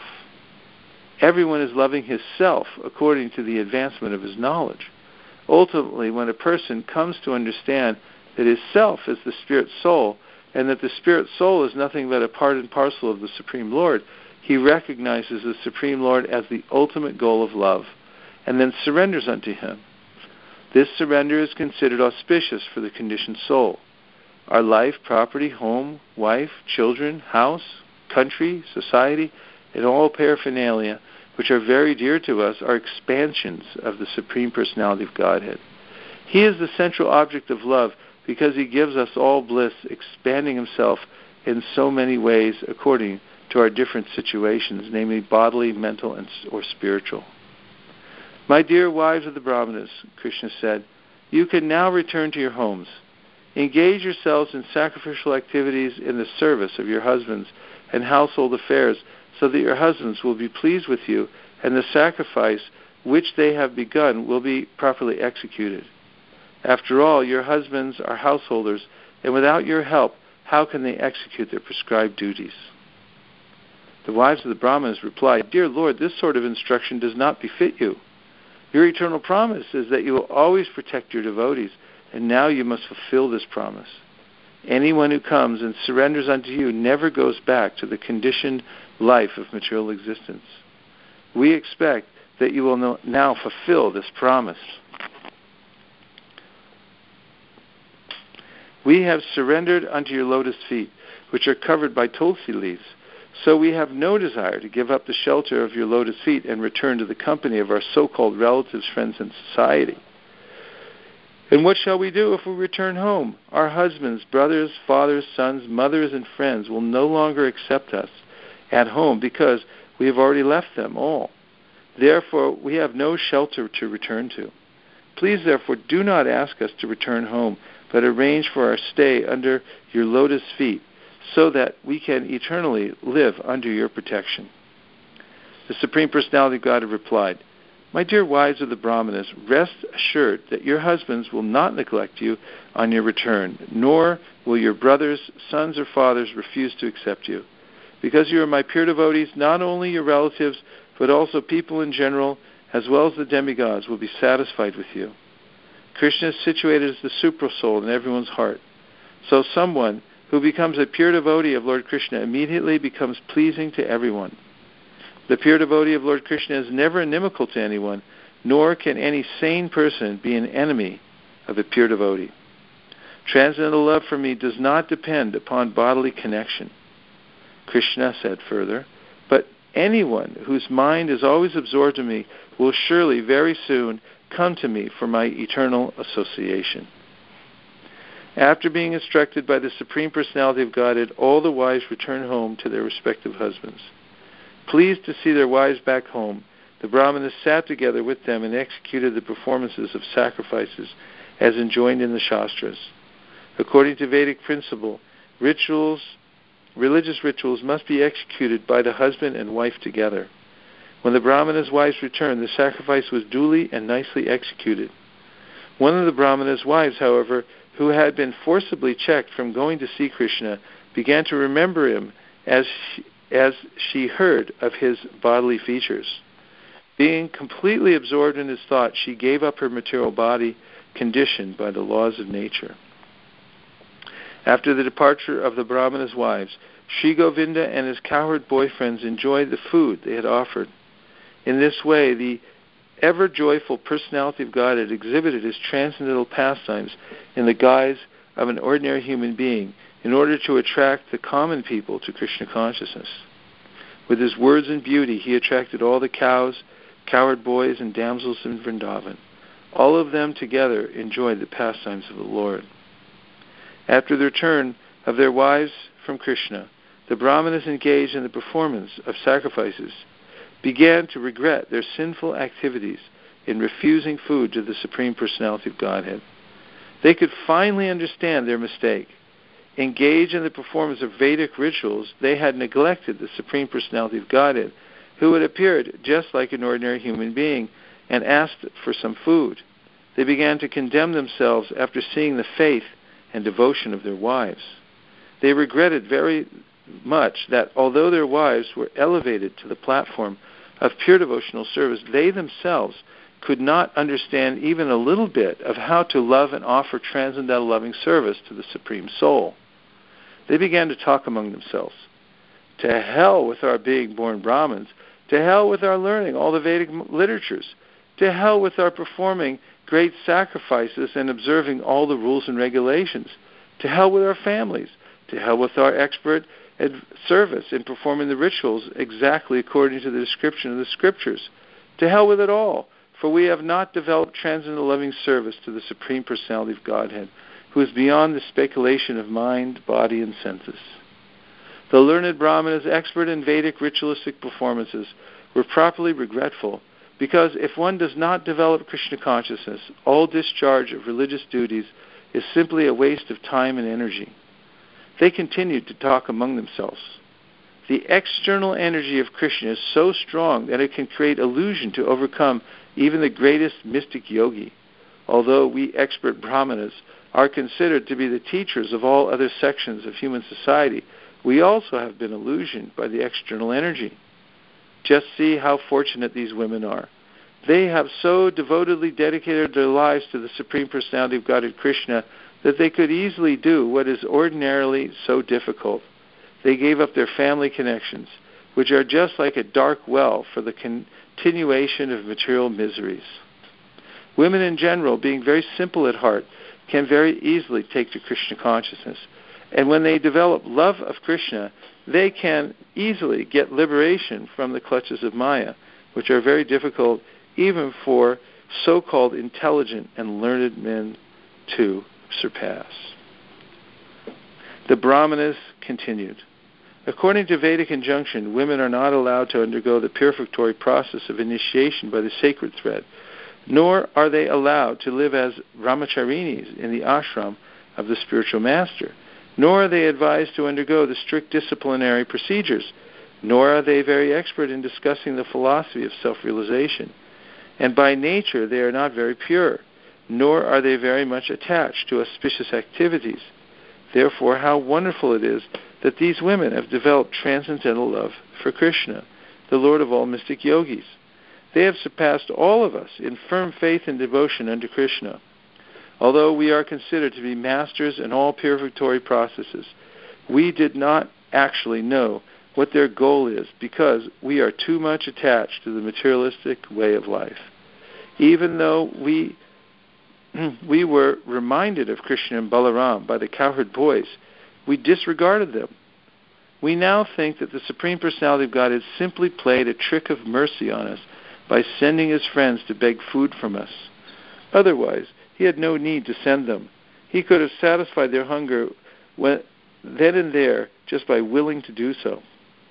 Everyone is loving his self according to the advancement of his knowledge. Ultimately, when a person comes to understand that his self is the spirit soul, and that the spirit soul is nothing but a part and parcel of the Supreme Lord, he recognizes the Supreme Lord as the ultimate goal of love, and then surrenders unto him. This surrender is considered auspicious for the conditioned soul. Our life, property, home, wife, children, house, country, society, and all paraphernalia, which are very dear to us, are expansions of the Supreme Personality of Godhead. He is the central object of love because he gives us all bliss, expanding himself in so many ways according to our different situations, namely bodily, mental, and or spiritual. My dear wives of the Brahmanas, Krishna said, you can now return to your homes. Engage yourselves in sacrificial activities in the service of your husbands and household affairs, so that your husbands will be pleased with you, and the sacrifice which they have begun will be properly executed. After all, your husbands are householders, and without your help, how can they execute their prescribed duties? The wives of the Brahmanas replied, Dear Lord, this sort of instruction does not befit you. Your eternal promise is that you will always protect your devotees, and now you must fulfill this promise. Anyone who comes and surrenders unto you never goes back to the conditioned life of material existence. We expect that you will now fulfill this promise. We have surrendered unto your lotus feet, which are covered by tulsi leaves. So we have no desire to give up the shelter of your lotus feet and return to the company of our so-called relatives, friends, and society. And what shall we do if we return home? Our husbands, brothers, fathers, sons, mothers, and friends will no longer accept us at home because we have already left them all. Therefore, we have no shelter to return to. Please, therefore, do not ask us to return home, but arrange for our stay under your lotus feet, so that we can eternally live under your protection. The Supreme Personality of God replied, My dear wives of the Brahmanas, rest assured that your husbands will not neglect you on your return, nor will your brothers, sons, or fathers refuse to accept you. Because you are my pure devotees, not only your relatives, but also people in general, as well as the demigods, will be satisfied with you. Krishna is situated as the supra-soul in everyone's heart. So someone who becomes a pure devotee of Lord Krishna immediately becomes pleasing to everyone. The pure devotee of Lord Krishna is never inimical to anyone, nor can any sane person be an enemy of a pure devotee. Transcendental love for me does not depend upon bodily connection. Krishna said further, but anyone whose mind is always absorbed in me will surely very soon come to me for my eternal association. After being instructed by the Supreme Personality of Godhead, all the wives return home to their respective husbands. Pleased to see their wives back home, the Brahmanas sat together with them and executed the performances of sacrifices as enjoined in the Shastras. According to Vedic principle, rituals, religious rituals must be executed by the husband and wife together. When the Brahmanas' wives returned, the sacrifice was duly and nicely executed. One of the Brahmanas' wives, however, who had been forcibly checked from going to see Krishna, began to remember him as she, as she heard of his bodily features. Being completely absorbed in his thought, she gave up her material body, conditioned by the laws of nature. After the departure of the Brahmanas' wives, Sri Govinda and his cowherd boyfriends enjoyed the food they had offered. In this way, the ever-joyful personality of Godhead exhibited his transcendental pastimes in the guise of an ordinary human being, in order to attract the common people to Krishna consciousness. With his words and beauty, he attracted all the cows, cowherd boys, and damsels in Vrindavan. All of them together enjoyed the pastimes of the Lord. After the return of their wives from Krishna, the Brahmanas engaged in the performance of sacrifices began to regret their sinful activities in refusing food to the Supreme Personality of Godhead. They could finally understand their mistake. Engaged in the performance of Vedic rituals, they had neglected the Supreme Personality of Godhead, who had appeared just like an ordinary human being, and asked for some food. They began to condemn themselves after seeing the faith and devotion of their wives. They regretted very much that although their wives were elevated to the platform of pure devotional service, they themselves could not understand even a little bit of how to love and offer transcendental loving service to the Supreme Soul. They began to talk among themselves. To hell with our being born Brahmins. To hell with our learning all the Vedic literatures. To hell with our performing great sacrifices and observing all the rules and regulations. To hell with our families. To hell with our expert service in performing the rituals exactly according to the description of the scriptures. To hell with it all, for we have not developed transcendental loving service to the Supreme Personality of Godhead, who is beyond the speculation of mind, body, and senses. The learned Brahmanas, expert in Vedic ritualistic performances, were properly regretful, because if one does not develop Krishna consciousness, all discharge of religious duties is simply a waste of time and energy. They continued to talk among themselves. The external energy of Krishna is so strong that it can create illusion to overcome even the greatest mystic yogi. Although we expert Brahmanas are considered to be the teachers of all other sections of human society, we also have been illusioned by the external energy. Just see how fortunate these women are. They have so devotedly dedicated their lives to the Supreme Personality of Godhead Krishna that they could easily do what is ordinarily so difficult. They gave up their family connections, which are just like a dark well for the continuation of material miseries. Women in general, being very simple at heart, can very easily take to Krishna consciousness. And when they develop love of Krishna, they can easily get liberation from the clutches of Maya, which are very difficult even for so-called intelligent and learned men to surpass. The Brahmanas continued. According to Vedic injunction, women are not allowed to undergo the purificatory process of initiation by the sacred thread, nor are they allowed to live as brahmacharinis in the ashram of the spiritual master, nor are they advised to undergo the strict disciplinary procedures, nor are they very expert in discussing the philosophy of self-realization. And by nature they are not very pure, nor are they very much attached to auspicious activities. Therefore, how wonderful it is that these women have developed transcendental love for Krishna, the Lord of all mystic yogis. They have surpassed all of us in firm faith and devotion unto Krishna. Although we are considered to be masters in all purificatory processes, we did not actually know what their goal is because we are too much attached to the materialistic way of life. Even though we we were reminded of Krishna and Balaram by the cowherd boys, we disregarded them. We now think that the Supreme Personality of God has simply played a trick of mercy on us by sending his friends to beg food from us. Otherwise, he had no need to send them. He could have satisfied their hunger when, then and there just by willing to do so.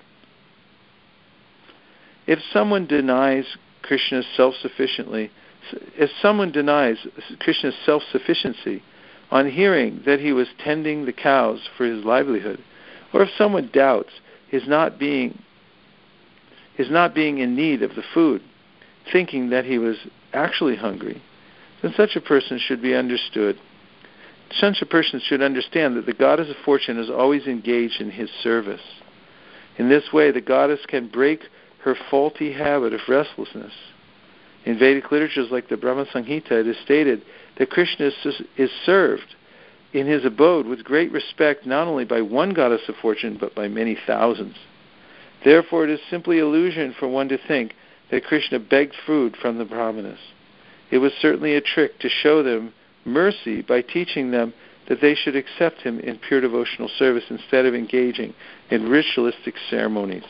If someone denies Krishna's self-sufficiently, if someone denies Krishna's self-sufficiency on hearing that he was tending the cows for his livelihood, or if someone doubts his not being his not being in need of the food, thinking that he was actually hungry, then such a person should be understood. Such a person should understand that the goddess of fortune is always engaged in his service. In this way, the goddess can break her faulty habit of restlessness. In Vedic literatures like the Brahma Samhita, it is stated that Krishna is, is served in his abode with great respect not only by one goddess of fortune, but by many thousands. Therefore, it is simply illusion for one to think that Krishna begged food from the Brahmanas. It was certainly a trick to show them mercy by teaching them that they should accept him in pure devotional service instead of engaging in ritualistic ceremonies.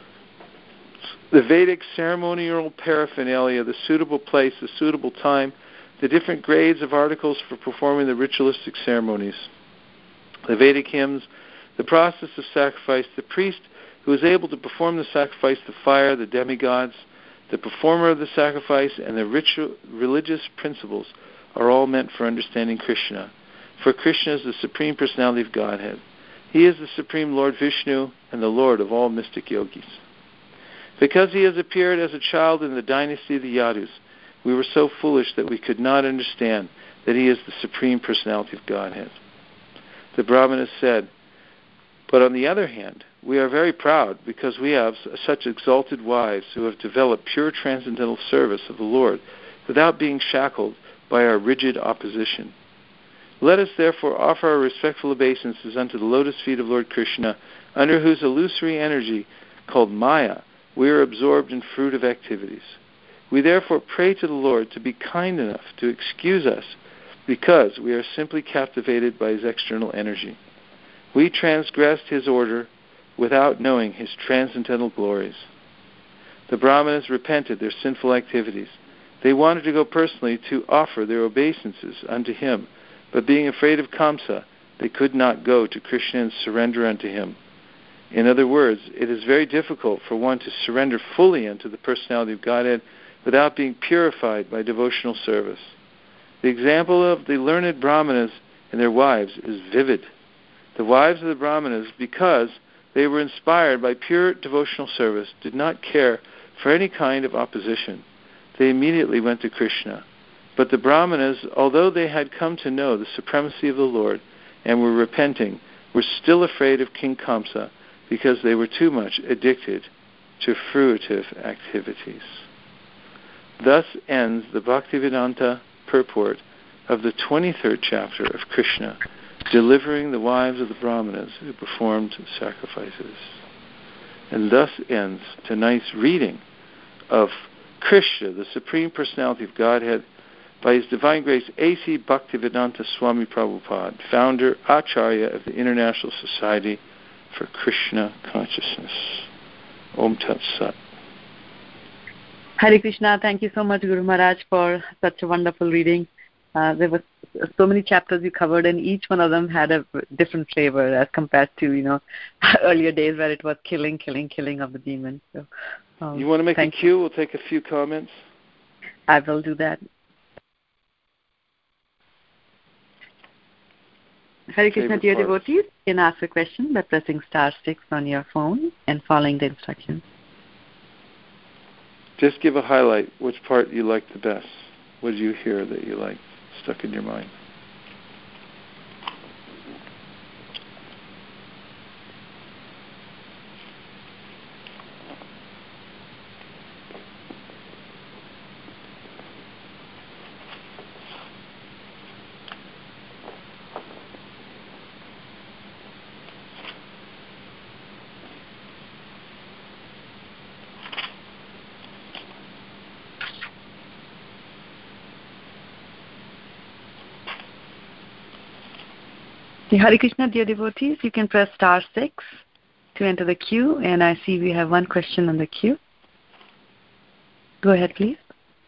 The Vedic ceremonial paraphernalia, the suitable place, the suitable time, the different grades of articles for performing the ritualistic ceremonies, the Vedic hymns, the process of sacrifice, the priest who is able to perform the sacrifice, the fire, the demigods, the performer of the sacrifice, and the ritual, religious principles are all meant for understanding Krishna. For Krishna is the Supreme Personality of Godhead. He is the Supreme Lord Vishnu and the Lord of all mystic yogis. Because he has appeared as a child in the dynasty of the Yadus, we were so foolish that we could not understand that he is the Supreme Personality of Godhead. The Brahmanas said, but on the other hand, we are very proud because we have such exalted wives who have developed pure transcendental service of the Lord without being shackled by our rigid opposition. Let us therefore offer our respectful obeisances unto the lotus feet of Lord Krishna, under whose illusory energy, called Maya, we are absorbed in fruitive activities. We therefore pray to the Lord to be kind enough to excuse us because we are simply captivated by his external energy. We transgressed his order without knowing his transcendental glories. The Brahmanas repented their sinful activities. They wanted to go personally to offer their obeisances unto him, but being afraid of Kamsa, they could not go to Krishna and surrender unto him. In other words, it is very difficult for one to surrender fully unto the personality of Godhead without being purified by devotional service. The example of the learned Brahmanas and their wives is vivid. The wives of the Brahmanas, because they were inspired by pure devotional service, did not care for any kind of opposition. They immediately went to Krishna. But the Brahmanas, although they had come to know the supremacy of the Lord and were repenting, were still afraid of King Kamsa because they were too much addicted to fruitive activities. Thus ends the Bhaktivedanta purport of the twenty-third chapter of Krishna, delivering the wives of the Brahmanas who performed sacrifices. And thus ends tonight's reading of Krishna, the Supreme Personality of Godhead, by His Divine Grace A C Bhaktivedanta Swami Prabhupada, founder, Acharya of the International Society for Krishna Consciousness. Om Tat Sat. Hare Krishna. Thank you so much, Guru Maharaj, for such a wonderful reading. Uh, there were so many chapters you covered, and each one of them had a different flavor as compared to, you know, earlier days where it was killing, killing, killing of the demons. So, um, you want to make a cue? You. We'll take a few comments. I will do that. Hare Krishna, dear parts. devotees, you can ask a question by pressing star six on your phone and following the instructions. Just give a highlight. Which part you liked the best? What did you hear that you liked, stuck in your mind? Hare Krishna, dear devotees, you can press star six to enter the queue, and I see we have one question on the queue. Go ahead, please.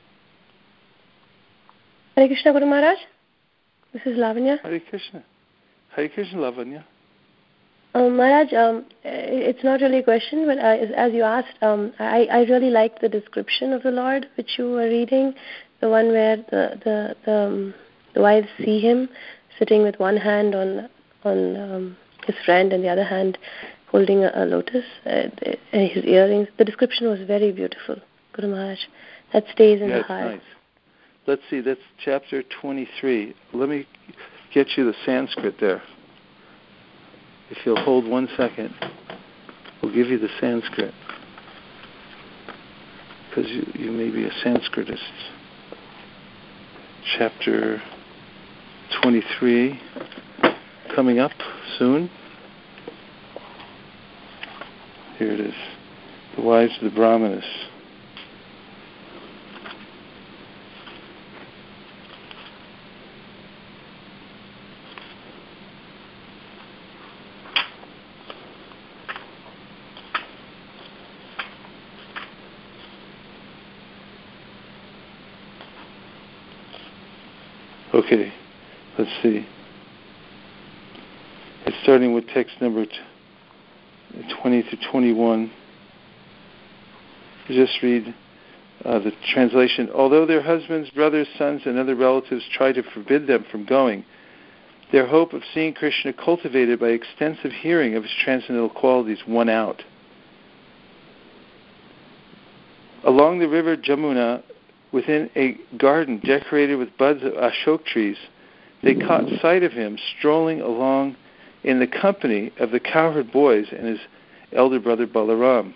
Hare Krishna, Guru Maharaj. This is Lavanya. Hare Krishna. Hare Krishna, Lavanya. Um, Maharaj, um, it's not really a question, but uh, as you asked, um, I, I really liked the description of the Lord which you were reading, the one where the the the, um, the wives see him sitting with one hand on on um, his friend and the other hand holding a, a lotus, uh, his earrings. The description was very beautiful, Guru Maharaj. That stays in yeah, the heart. Nice. Let's see, that's chapter twenty-three. Let me get you the Sanskrit there. If you'll hold one second, we'll give you the Sanskrit. Because you, you may be a Sanskritist. Chapter twenty-three, coming up soon. Here it is. The wives of the Brahmanas. Okay, let's see. It's starting with text number twenty to twenty-one. Just read uh, the translation. Although their husbands, brothers, sons, and other relatives try to forbid them from going, their hope of seeing Krishna cultivated by extensive hearing of his transcendental qualities won out. Along the river Jamuna, within a garden decorated with buds of ashok trees, they caught sight of him strolling along in the company of the cowherd boys and his elder brother Balaram.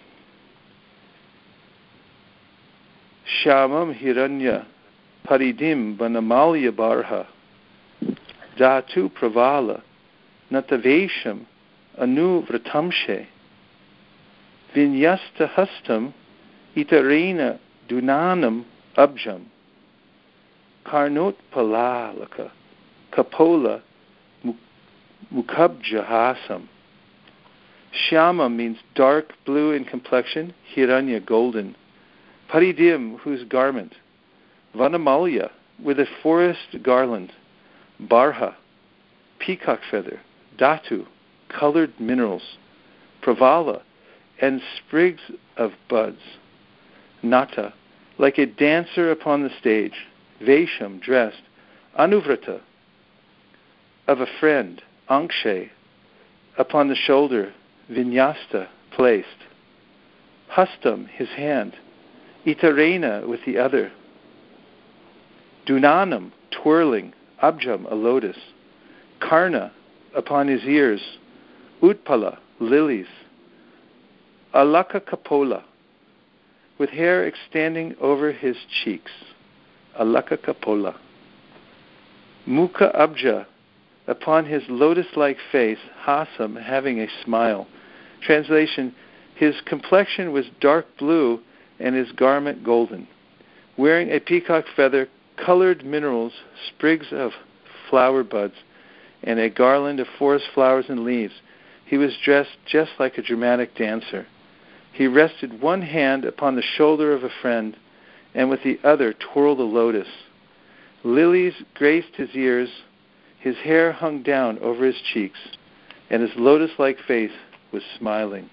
Shamam Hiranya Paridim Banamalya Barha Dhatu Pravala Natavesham Anu Vratamshe Vinyasta Hastam Itarena Dunanam Abjam Karnot Palalaka Kapola Mukhabjahasam. Shyama means dark blue in complexion, Hiranya golden. Paridim, whose garment. Vanamalya, with a forest garland. Barha, peacock feather. Dhatu, colored minerals. Pravala, and sprigs of buds. Nata, like a dancer upon the stage. Vesham, dressed. Anuvrata, of a friend. Ankshe, upon the shoulder. Vinyasta, placed. Hastam, his hand. Itarena, with the other. Dunanam, twirling. Abjam, a lotus. Karna, upon his ears. Utpala, lilies. Alaka Kapola, with hair extending over his cheeks. Alaka Kapola. Mukha Abja, upon his lotus-like face. Hasam, having a smile. Translation, his complexion was dark blue and his garment golden. Wearing a peacock feather, colored minerals, sprigs of flower buds, and a garland of forest flowers and leaves, he was dressed just like a dramatic dancer. He rested one hand upon the shoulder of a friend, and with the other twirled a lotus. Lilies graced his ears, his hair hung down over his cheeks, and his lotus-like face was smiling.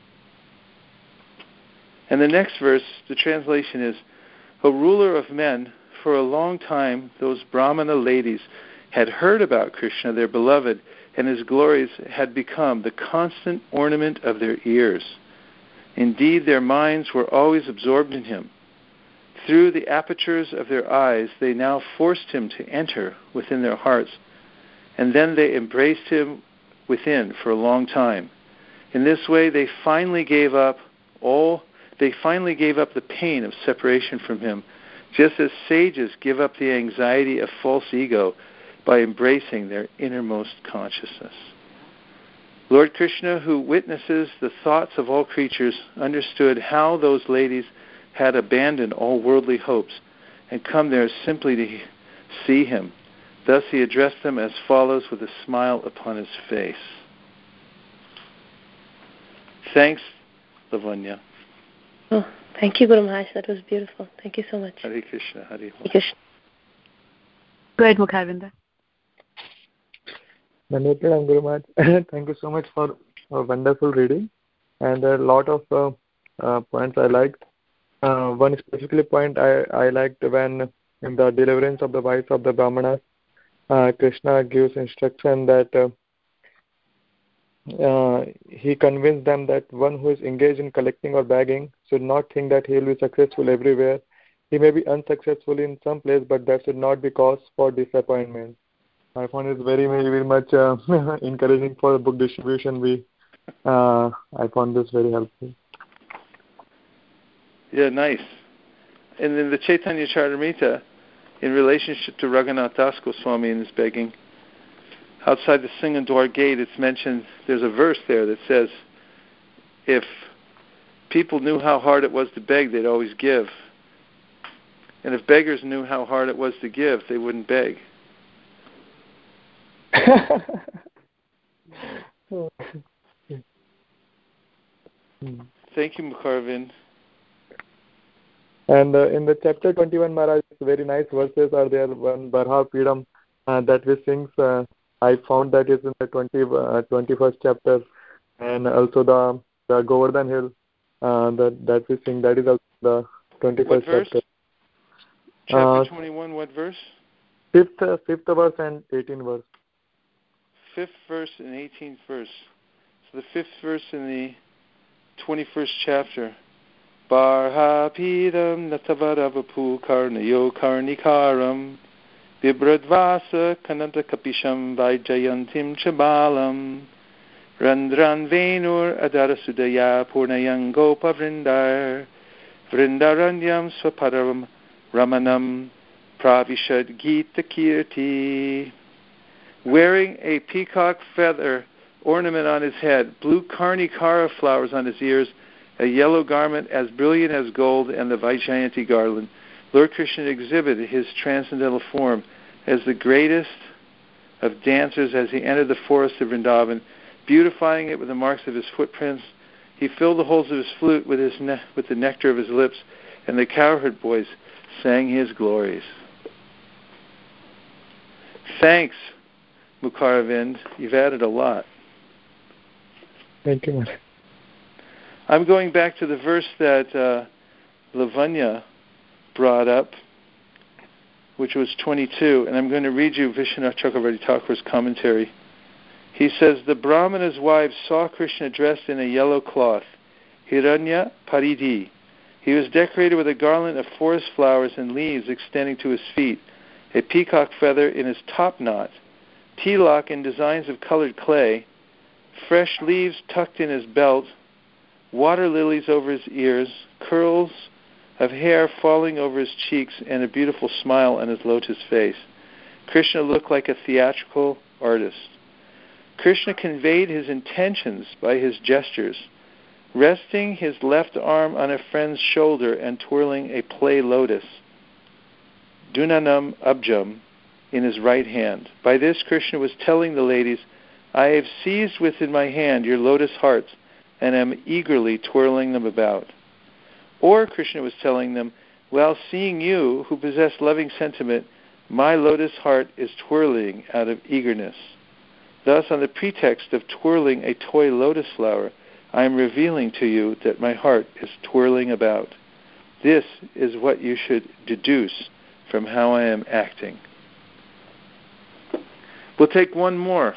And the next verse, the translation is, O ruler of men, for a long time those Brahmana ladies had heard about Krishna, their beloved, and his glories had become the constant ornament of their ears. Indeed, their minds were always absorbed in him. Through the apertures of their eyes, they now forced him to enter within their hearts, and then they embraced him within for a long time. In this way, they finally gave up all. They finally gave up the pain of separation from him, just as sages give up the anxiety of false ego by embracing their innermost consciousness. Lord Krishna, who witnesses the thoughts of all creatures, understood how those ladies had abandoned all worldly hopes and come there simply to see him. Thus he addressed them as follows with a smile upon his face. Thanks, Lavanya. Oh, thank you, Guru Maharaj. That was beautiful. Thank you so much. Hare Krishna. Hare Hare Krishna. Go ahead, Mukhavinda. Namaste, Guru Maharaj. Thank you so much for a wonderful reading. And a lot of uh, uh, points I liked. Uh, one specifically point I, I liked when in the deliverance of the wives of the Brahmanas, uh, Krishna gives instruction that uh, uh, he convinced them that one who is engaged in collecting or begging should not think that he will be successful everywhere. He may be unsuccessful in some place, but that should not be cause for disappointment. I found it very, very, very much uh, encouraging for book distribution. We, uh, I found this very helpful. Yeah, nice. And then the Chaitanya Charitamrita, in relationship to Raghunath Das Goswami and his begging, outside the Singadwar gate, it's mentioned, there's a verse there that says, if people knew how hard it was to beg, they'd always give. And if beggars knew how hard it was to give, they wouldn't beg. Thank you, Mukharvin. And uh, in the chapter twenty-one, Maharaj, very nice verses are there. One Barha Pidam uh, that we sing. Uh, I found that is in the twenty, uh, twenty-first chapter, and also the the Govardhan Hill uh, that that we sing. That is also the twenty-first chapter. Chapter uh, twenty-one. What verse? Fifth, uh, fifth verse and eighteenth verse. Fifth verse and eighteenth verse. So the fifth verse in the twenty-first chapter. Barha Pidam Natavadavapu Karnayo Karnikaram Vibradvasa Kananta Kapisham Vaijayantim Chabalam Randran Venur Adarasudaya Purnayango Pavrindar Vrindaranyam Swapadaram Ramanam Pravishad Gita Kirti. Wearing a peacock feather ornament on his head, blue Karnikara flowers on his ears, a yellow garment as brilliant as gold, and the Vaijayanti garland, Lord Krishna exhibited his transcendental form as the greatest of dancers as he entered the forest of Vrindavan, beautifying it with the marks of his footprints. He filled the holes of his flute with, his ne- with the nectar of his lips, and the cowherd boys sang his glories. Thanks, Mukaravind. You've added a lot. Thank you, Maharaj. I'm going back to the verse that uh, Lavanya brought up, which was twenty-two, and I'm going to read you Vishwanath Chakravarti Thakur's commentary. He says, the Brahmana's wives saw Krishna dressed in a yellow cloth, Hiranya Paridhi. He was decorated with a garland of forest flowers and leaves extending to his feet, a peacock feather in his top knot, tilak in designs of colored clay, fresh leaves tucked in his belt, water lilies over his ears, curls of hair falling over his cheeks, and a beautiful smile on his lotus face. Krishna looked like a theatrical artist. Krishna conveyed his intentions by his gestures, resting his left arm on a friend's shoulder and twirling a play lotus, Dunanam Abjam, in his right hand. By this, Krishna was telling the ladies, I have seized within my hand your lotus hearts and am eagerly twirling them about. Or Krishna was telling them, while seeing you, who possess loving sentiment, my lotus heart is twirling out of eagerness. Thus, on the pretext of twirling a toy lotus flower, I am revealing to you that my heart is twirling about. This is what you should deduce from how I am acting. We'll take one more.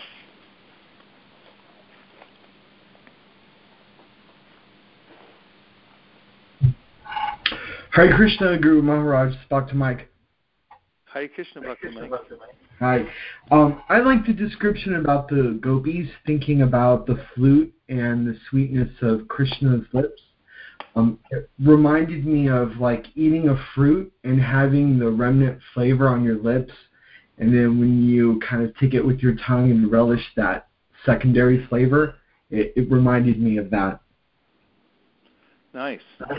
Hare Krishna, Guru Maharaj, Doctor Mike. Hare Krishna, Bhakta Mike. Hi. Um, I like the description about the gopis thinking about the flute and the sweetness of Krishna's lips. Um, it reminded me of like eating a fruit and having the remnant flavor on your lips, and then when you kind of take it with your tongue and relish that secondary flavor, it, it reminded me of that. Nice.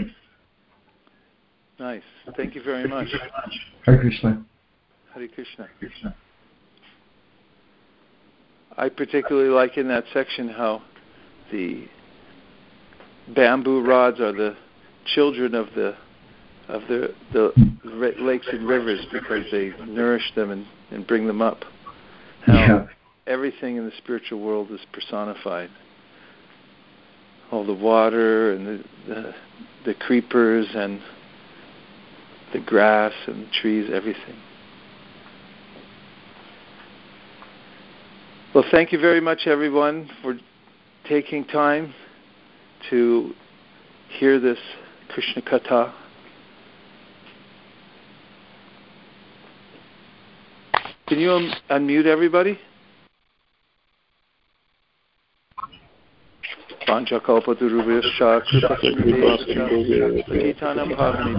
Nice. Thank you very much. Hare Krishna. Hare Krishna. I particularly like in that section how the bamboo rods are the children of the of the the lakes and rivers because they nourish them and, and bring them up. How yeah. Everything in the spiritual world is personified. All the water and the, the the creepers and the grass and the trees, everything. Well, thank you very much, everyone, for taking time to hear this Krishna Katha. Can you un- unmute everybody? Panchakalpatarubhyascha kripasindhescha patitanam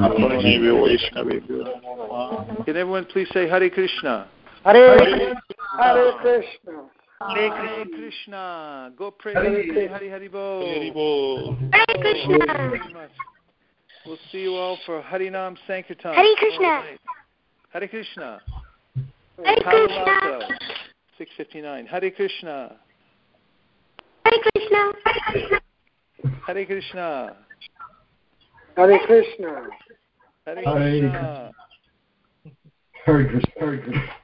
pavanebhyo. Can everyone please say Hare Krishna? Hare Krishna. Hare Krishna. Hare Krishna. Go pray. Hare Hare Hare Bol. Hare Krishna. Thank you very much. We'll see you all for Harinam Sankirtan. Hare Krishna. Hare Krishna. Hare Krishna. six fifty-nine. Hare Krishna. Hare Krishna. Hare Krishna. Hare Krishna. Hare Krishna. Hare Krishna. Hare Krishna.